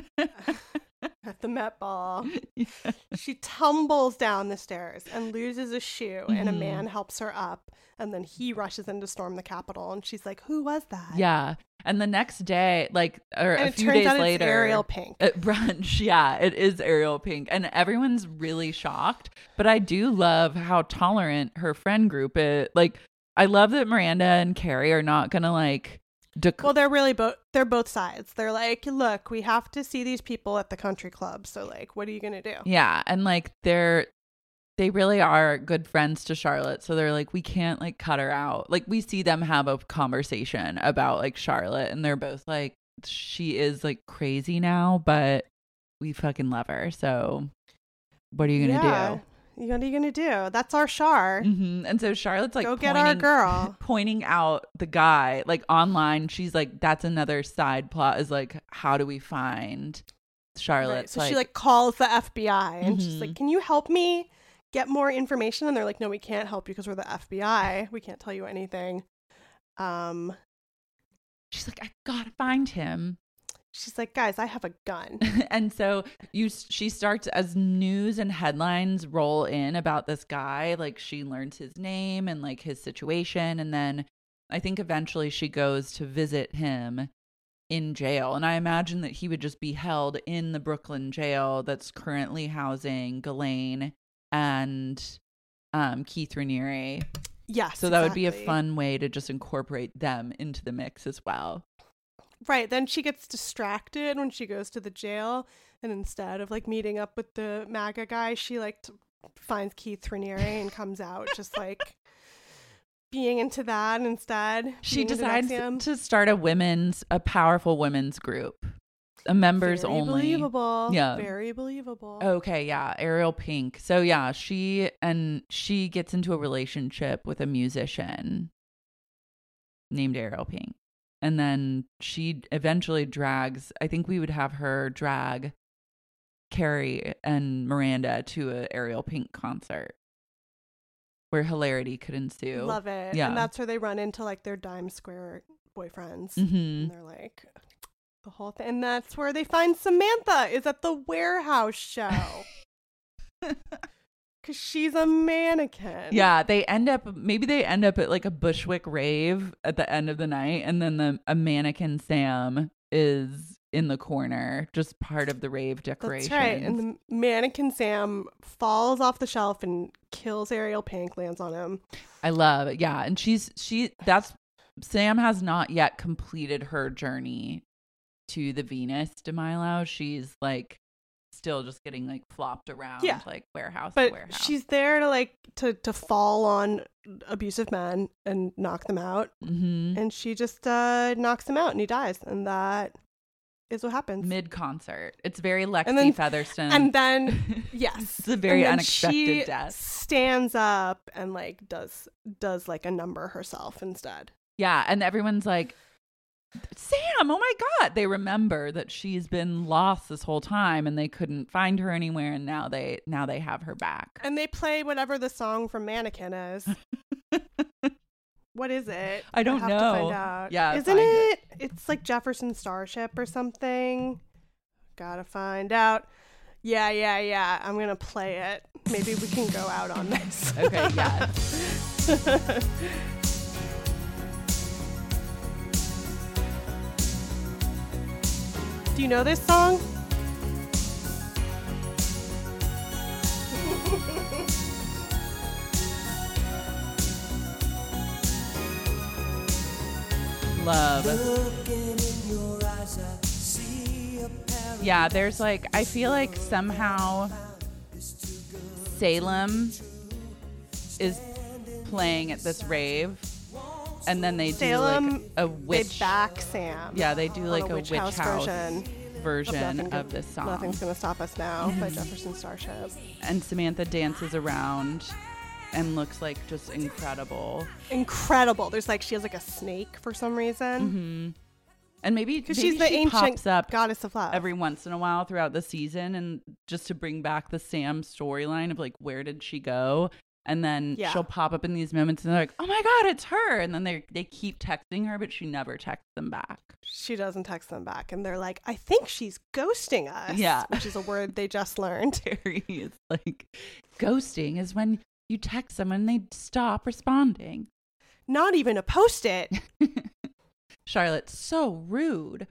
[SPEAKER 3] at the Met Ball.
[SPEAKER 2] Yeah.
[SPEAKER 3] She tumbles down the stairs and loses a shoe, and a
[SPEAKER 2] Mhm.
[SPEAKER 3] man helps her up. And then he rushes in to storm the Capitol, and she's like, "Who was that?"
[SPEAKER 2] Yeah. And the next day, like, or
[SPEAKER 3] and
[SPEAKER 2] a
[SPEAKER 3] it
[SPEAKER 2] few
[SPEAKER 3] turns
[SPEAKER 2] days
[SPEAKER 3] out
[SPEAKER 2] later,
[SPEAKER 3] it's Ariel Pink.
[SPEAKER 2] at brunch, yeah, it is Ariel Pink. And everyone's really shocked. But I do love how tolerant her friend group is. Like, I love that Miranda and Carrie are not going to, like, dec-
[SPEAKER 3] Well, they're really both. They're both sides. They're like, "Look, we have to see these people at the country club. So, like, what are you gonna do?"
[SPEAKER 2] yeah. And, like, they're, they really are good friends to Charlotte. So they're like, we can't, like, cut her out. Like, we see them have a conversation about, like, Charlotte. And they're both like, she is, like, crazy now, but we fucking love her. So what are you going to
[SPEAKER 3] yeah.
[SPEAKER 2] do?
[SPEAKER 3] What are you gonna do? That's our Char.
[SPEAKER 2] Mm-hmm. And so Charlotte's like
[SPEAKER 3] Go
[SPEAKER 2] pointing,
[SPEAKER 3] get our girl.
[SPEAKER 2] pointing out the guy like online. She's like, that's another side plot is like, how do we find Charlotte?
[SPEAKER 3] Right. So she like calls the F B I and she's
[SPEAKER 2] Mhm.
[SPEAKER 3] like, "Can you help me get more information?" And they're like, "No, we can't help you because we're the F B I. We can't tell you anything." Um,
[SPEAKER 2] she's like, I gotta find him.
[SPEAKER 3] she's like, "Guys, I have a gun."
[SPEAKER 2] And so you, she starts as news and headlines roll in about this guy. Like she learns his name and like his situation, and then I think eventually she goes to visit him in jail. And I imagine that he would just be held in the Brooklyn jail that's currently housing Ghislaine and um, Keith Raniere.
[SPEAKER 3] Yes.
[SPEAKER 2] So that would be a
[SPEAKER 3] exactly.
[SPEAKER 2] fun way to just incorporate them into the mix as well.
[SPEAKER 3] Right. Then she gets distracted when she goes to the jail, and instead of like meeting up with the MAGA guy, she like t- finds Keith Raniere and comes out just like being into that instead.
[SPEAKER 2] She
[SPEAKER 3] being into
[SPEAKER 2] decides
[SPEAKER 3] Nexium.
[SPEAKER 2] to start a women's, a powerful women's group, a members
[SPEAKER 3] Very
[SPEAKER 2] only.
[SPEAKER 3] Believable.
[SPEAKER 2] Yeah.
[SPEAKER 3] Very believable.
[SPEAKER 2] Okay, yeah, Ariel Pink. So yeah, she and she gets into a relationship with a musician named Ariel Pink. And then she eventually drags, I think we would have her drag Carrie and Miranda to a Ariel Pink concert where hilarity could ensue.
[SPEAKER 3] Love it.
[SPEAKER 2] Yeah.
[SPEAKER 3] And that's where they run into like their Dime Square boyfriends.
[SPEAKER 2] Mm-hmm.
[SPEAKER 3] And they're like, the whole thing. And that's where they find Samantha, is at the warehouse show. Because she's a mannequin.
[SPEAKER 2] Yeah, they end up, maybe they end up at like a Bushwick rave at the end of the night. And then the a mannequin Sam is in the corner, just part of the rave decoration.
[SPEAKER 3] That's right. And the mannequin Sam falls off the shelf and kills Ariel Pink, lands on him.
[SPEAKER 2] I love it. Yeah. And she's, she, that's, Sam has not yet completed her journey to the Venus de Milo. She's like still just getting like flopped around,
[SPEAKER 3] yeah.
[SPEAKER 2] like warehouse
[SPEAKER 3] but
[SPEAKER 2] to warehouse.
[SPEAKER 3] She's there to like to to fall on abusive men and knock them out.
[SPEAKER 2] Mm-hmm.
[SPEAKER 3] And she just uh knocks him out and he dies, and that is what happens
[SPEAKER 2] mid-concert. It's very Lexi
[SPEAKER 3] and then,
[SPEAKER 2] Featherston.
[SPEAKER 3] And then yes,
[SPEAKER 2] it's a very
[SPEAKER 3] and then
[SPEAKER 2] unexpected
[SPEAKER 3] she
[SPEAKER 2] death.
[SPEAKER 3] Stands up and like does does like a number herself instead.
[SPEAKER 2] Yeah, and everyone's like, Sam, oh my God. They remember that she's been lost this whole time and they couldn't find her anywhere, and now they now they have her back.
[SPEAKER 3] And they play whatever the song from Mannequin is. What is it?
[SPEAKER 2] I don't
[SPEAKER 3] I have
[SPEAKER 2] know.
[SPEAKER 3] To find out.
[SPEAKER 2] Yeah,
[SPEAKER 3] isn't it?
[SPEAKER 2] it?
[SPEAKER 3] It's like Jefferson Starship or something. Gotta find out. Yeah, yeah, yeah. I'm gonna play it. Maybe we can go out on this.
[SPEAKER 2] Okay, yeah.
[SPEAKER 3] Do you know this song?
[SPEAKER 2] Love. Yeah, there's like, I feel like somehow Salem is playing at this rave, and then they do
[SPEAKER 3] Salem,
[SPEAKER 2] like a witch.
[SPEAKER 3] They back Sam.
[SPEAKER 2] Yeah, they do like
[SPEAKER 3] a
[SPEAKER 2] a
[SPEAKER 3] witch,
[SPEAKER 2] witch
[SPEAKER 3] house,
[SPEAKER 2] house,
[SPEAKER 3] version,
[SPEAKER 2] version
[SPEAKER 3] of,
[SPEAKER 2] of this song.
[SPEAKER 3] Nothing's Gonna Stop Us Now by Jefferson Starship.
[SPEAKER 2] And Samantha dances around and looks like just incredible.
[SPEAKER 3] Incredible. There's like, she has like a snake for some reason.
[SPEAKER 2] Mm-hmm. And maybe
[SPEAKER 3] because
[SPEAKER 2] maybe
[SPEAKER 3] she's the
[SPEAKER 2] she
[SPEAKER 3] ancient
[SPEAKER 2] pops up
[SPEAKER 3] goddess of love
[SPEAKER 2] every once in a while throughout the season, and just to bring back the Sam storyline of like, where did she go? And then
[SPEAKER 3] yeah.
[SPEAKER 2] she'll pop up in these moments and they're like, oh my God, it's her. And then they they keep texting her, but she never texts them back.
[SPEAKER 3] She doesn't text them back. And they're like, I think she's ghosting us.
[SPEAKER 2] Yeah.
[SPEAKER 3] Which is a word they just learned.
[SPEAKER 2] Terry is like, ghosting is when you text someone and they stop responding.
[SPEAKER 3] Not even a post-it.
[SPEAKER 2] Charlotte's so rude.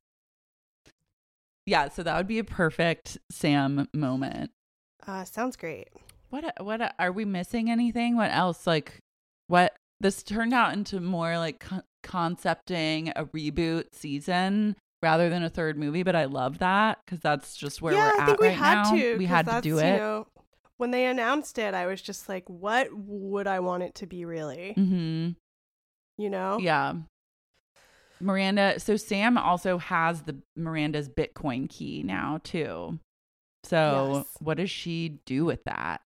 [SPEAKER 2] Yeah, so that would be a perfect Sam moment.
[SPEAKER 3] Uh, sounds great.
[SPEAKER 2] What what are we missing anything? What else? Like, what this turned out into more like co- concepting a reboot season rather than a third movie, but I love that because that's just where
[SPEAKER 3] yeah,
[SPEAKER 2] we're
[SPEAKER 3] I
[SPEAKER 2] at
[SPEAKER 3] think we
[SPEAKER 2] right
[SPEAKER 3] had
[SPEAKER 2] now.
[SPEAKER 3] to.
[SPEAKER 2] We had to do it.
[SPEAKER 3] You know, when they announced it, I was just like, what would I want it to be really?
[SPEAKER 2] Mm-hmm.
[SPEAKER 3] You know?
[SPEAKER 2] Yeah. Miranda. So Sam also has the Miranda's Bitcoin key now too. So
[SPEAKER 3] Yes.
[SPEAKER 2] what does she do with that?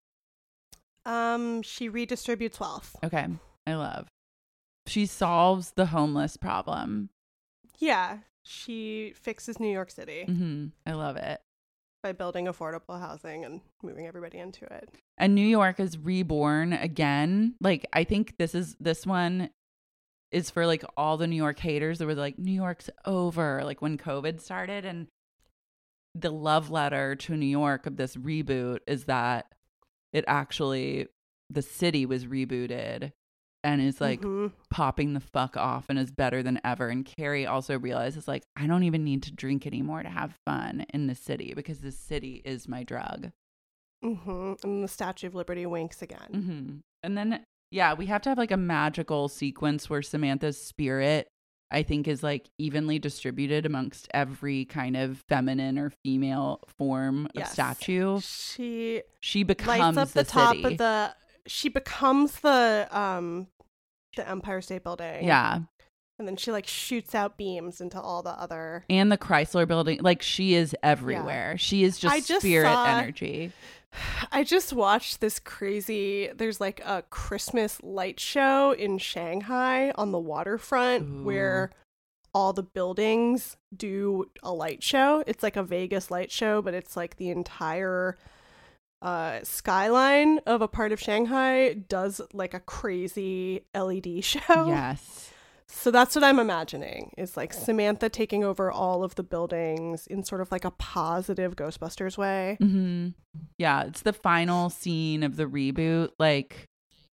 [SPEAKER 3] Um, she redistributes wealth.
[SPEAKER 2] Okay. I love. She solves the homeless problem.
[SPEAKER 3] Yeah. She fixes New York City
[SPEAKER 2] Mm-hmm. I love it.
[SPEAKER 3] by building affordable housing and moving everybody into it.
[SPEAKER 2] And New York is reborn again. Like, I think this is this one is for like all the New York haters that were like, New York's over, like when COVID started. And the love letter to New York of this reboot is that it actually, the city was rebooted and is like
[SPEAKER 3] Mhm.
[SPEAKER 2] popping the fuck off and is better than ever. And Carrie also realizes like, I don't even need to drink anymore to have fun in the city because the city is my drug.
[SPEAKER 3] Mm-hmm. And the Statue of Liberty winks again.
[SPEAKER 2] Mm-hmm. And then, yeah, we have to have like a magical sequence where Samantha's spirit, I think, is like evenly distributed amongst every kind of feminine or female form
[SPEAKER 3] Yes.
[SPEAKER 2] of statue.
[SPEAKER 3] She
[SPEAKER 2] She becomes
[SPEAKER 3] lights up the,
[SPEAKER 2] the
[SPEAKER 3] top
[SPEAKER 2] city.
[SPEAKER 3] of the. She becomes the um, the Empire State Building.
[SPEAKER 2] Yeah.
[SPEAKER 3] And then she like shoots out beams into all the other.
[SPEAKER 2] And the Chrysler Building. Like, she is everywhere. She is just,
[SPEAKER 3] I just
[SPEAKER 2] spirit
[SPEAKER 3] saw-
[SPEAKER 2] energy.
[SPEAKER 3] I just watched this crazy. There's like a Christmas light show in Shanghai on the waterfront
[SPEAKER 2] Ooh.
[SPEAKER 3] where all the buildings do a light show. It's like a Vegas light show, but it's like the entire uh, skyline of a part of Shanghai does like a crazy L E D show.
[SPEAKER 2] Yes.
[SPEAKER 3] So that's what I'm imagining, is like Samantha taking over all of the buildings in sort of like a positive Ghostbusters way.
[SPEAKER 2] Mm-hmm. Yeah, it's the final scene of the reboot. Like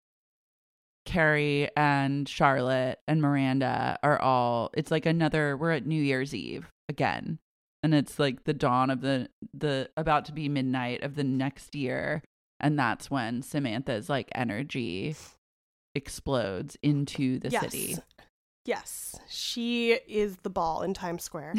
[SPEAKER 2] Carrie and Charlotte and Miranda are all, it's like another, we're at New Year's Eve again. And it's like the dawn of the, the about to be midnight of the next year. And that's when Samantha's like energy explodes into the
[SPEAKER 3] yes.
[SPEAKER 2] city.
[SPEAKER 3] Yes. She is the ball in Times Square.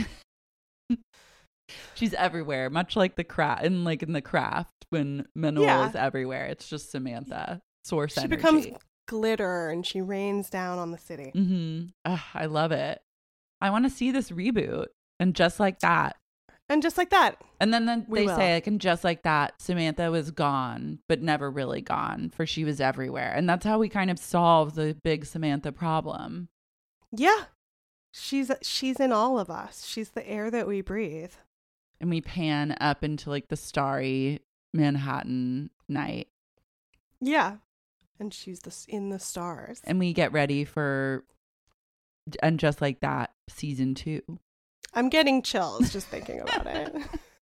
[SPEAKER 2] She's everywhere, much like the craft, and like in the craft when Manuel
[SPEAKER 3] Yeah.
[SPEAKER 2] is everywhere. It's just Samantha, source
[SPEAKER 3] She
[SPEAKER 2] energy.
[SPEAKER 3] becomes glitter and she rains down on the city.
[SPEAKER 2] Mm-hmm. Ugh, I love it. I want to see this reboot. And just like that.
[SPEAKER 3] And just like that.
[SPEAKER 2] And then, then
[SPEAKER 3] We
[SPEAKER 2] they
[SPEAKER 3] will.
[SPEAKER 2] say, like, and just like that, Samantha was gone, but never really gone, for she was everywhere. And that's how we kind of solve the big Samantha problem.
[SPEAKER 3] Yeah. She's she's in all of us. She's the air that we breathe.
[SPEAKER 2] And we pan up into like the starry Manhattan night.
[SPEAKER 3] Yeah. And she's the, in the stars.
[SPEAKER 2] And we get ready for, and just like that, season two.
[SPEAKER 3] I'm getting chills just thinking about it.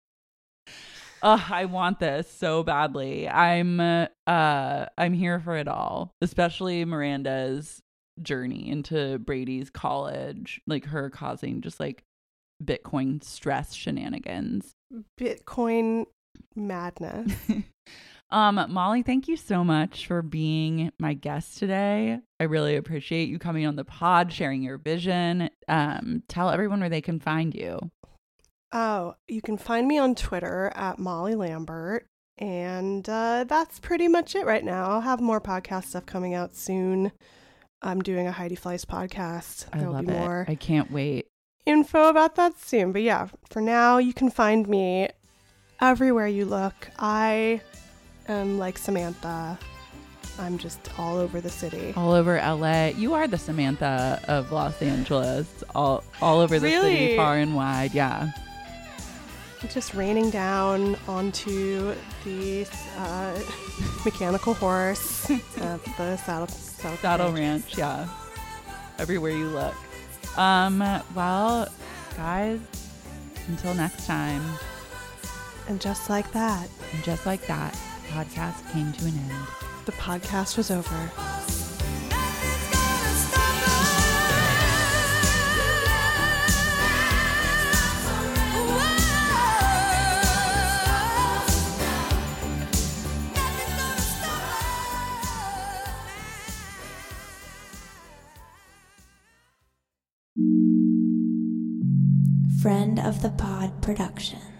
[SPEAKER 2] Oh, I want this so badly. I'm uh I'm here for it all, especially Miranda's journey into Brady's college, like her causing just like Bitcoin stress shenanigans.
[SPEAKER 3] Bitcoin madness.
[SPEAKER 2] um Molly, thank you so much for being my guest today. I really appreciate you coming on the pod, sharing your vision. Um tell everyone where they can find you.
[SPEAKER 3] Oh, you can find me on Twitter at Molly Lambert. And uh, that's pretty much it right now. I'll have more podcast stuff coming out soon. I'm doing a Heidi Fleiss podcast.
[SPEAKER 2] I
[SPEAKER 3] There'll
[SPEAKER 2] love
[SPEAKER 3] be
[SPEAKER 2] it.
[SPEAKER 3] more
[SPEAKER 2] I can't wait.
[SPEAKER 3] info about that soon. But yeah, for now, you can find me everywhere you look. I am like Samantha. I'm just all over the city.
[SPEAKER 2] All over L A. You are the Samantha of Los Angeles. All all over the
[SPEAKER 3] Really?
[SPEAKER 2] city, far and wide. Yeah.
[SPEAKER 3] Just raining down onto the uh, mechanical horse at the saddle, saddle,
[SPEAKER 2] Saddle
[SPEAKER 3] Ranch.
[SPEAKER 2] Ranch, yeah. Everywhere you look. Um, well, guys, until next time.
[SPEAKER 3] And just like that,
[SPEAKER 2] And just like that, the podcast came to an end.
[SPEAKER 3] the podcast was over.
[SPEAKER 4] Friend of the Pod production.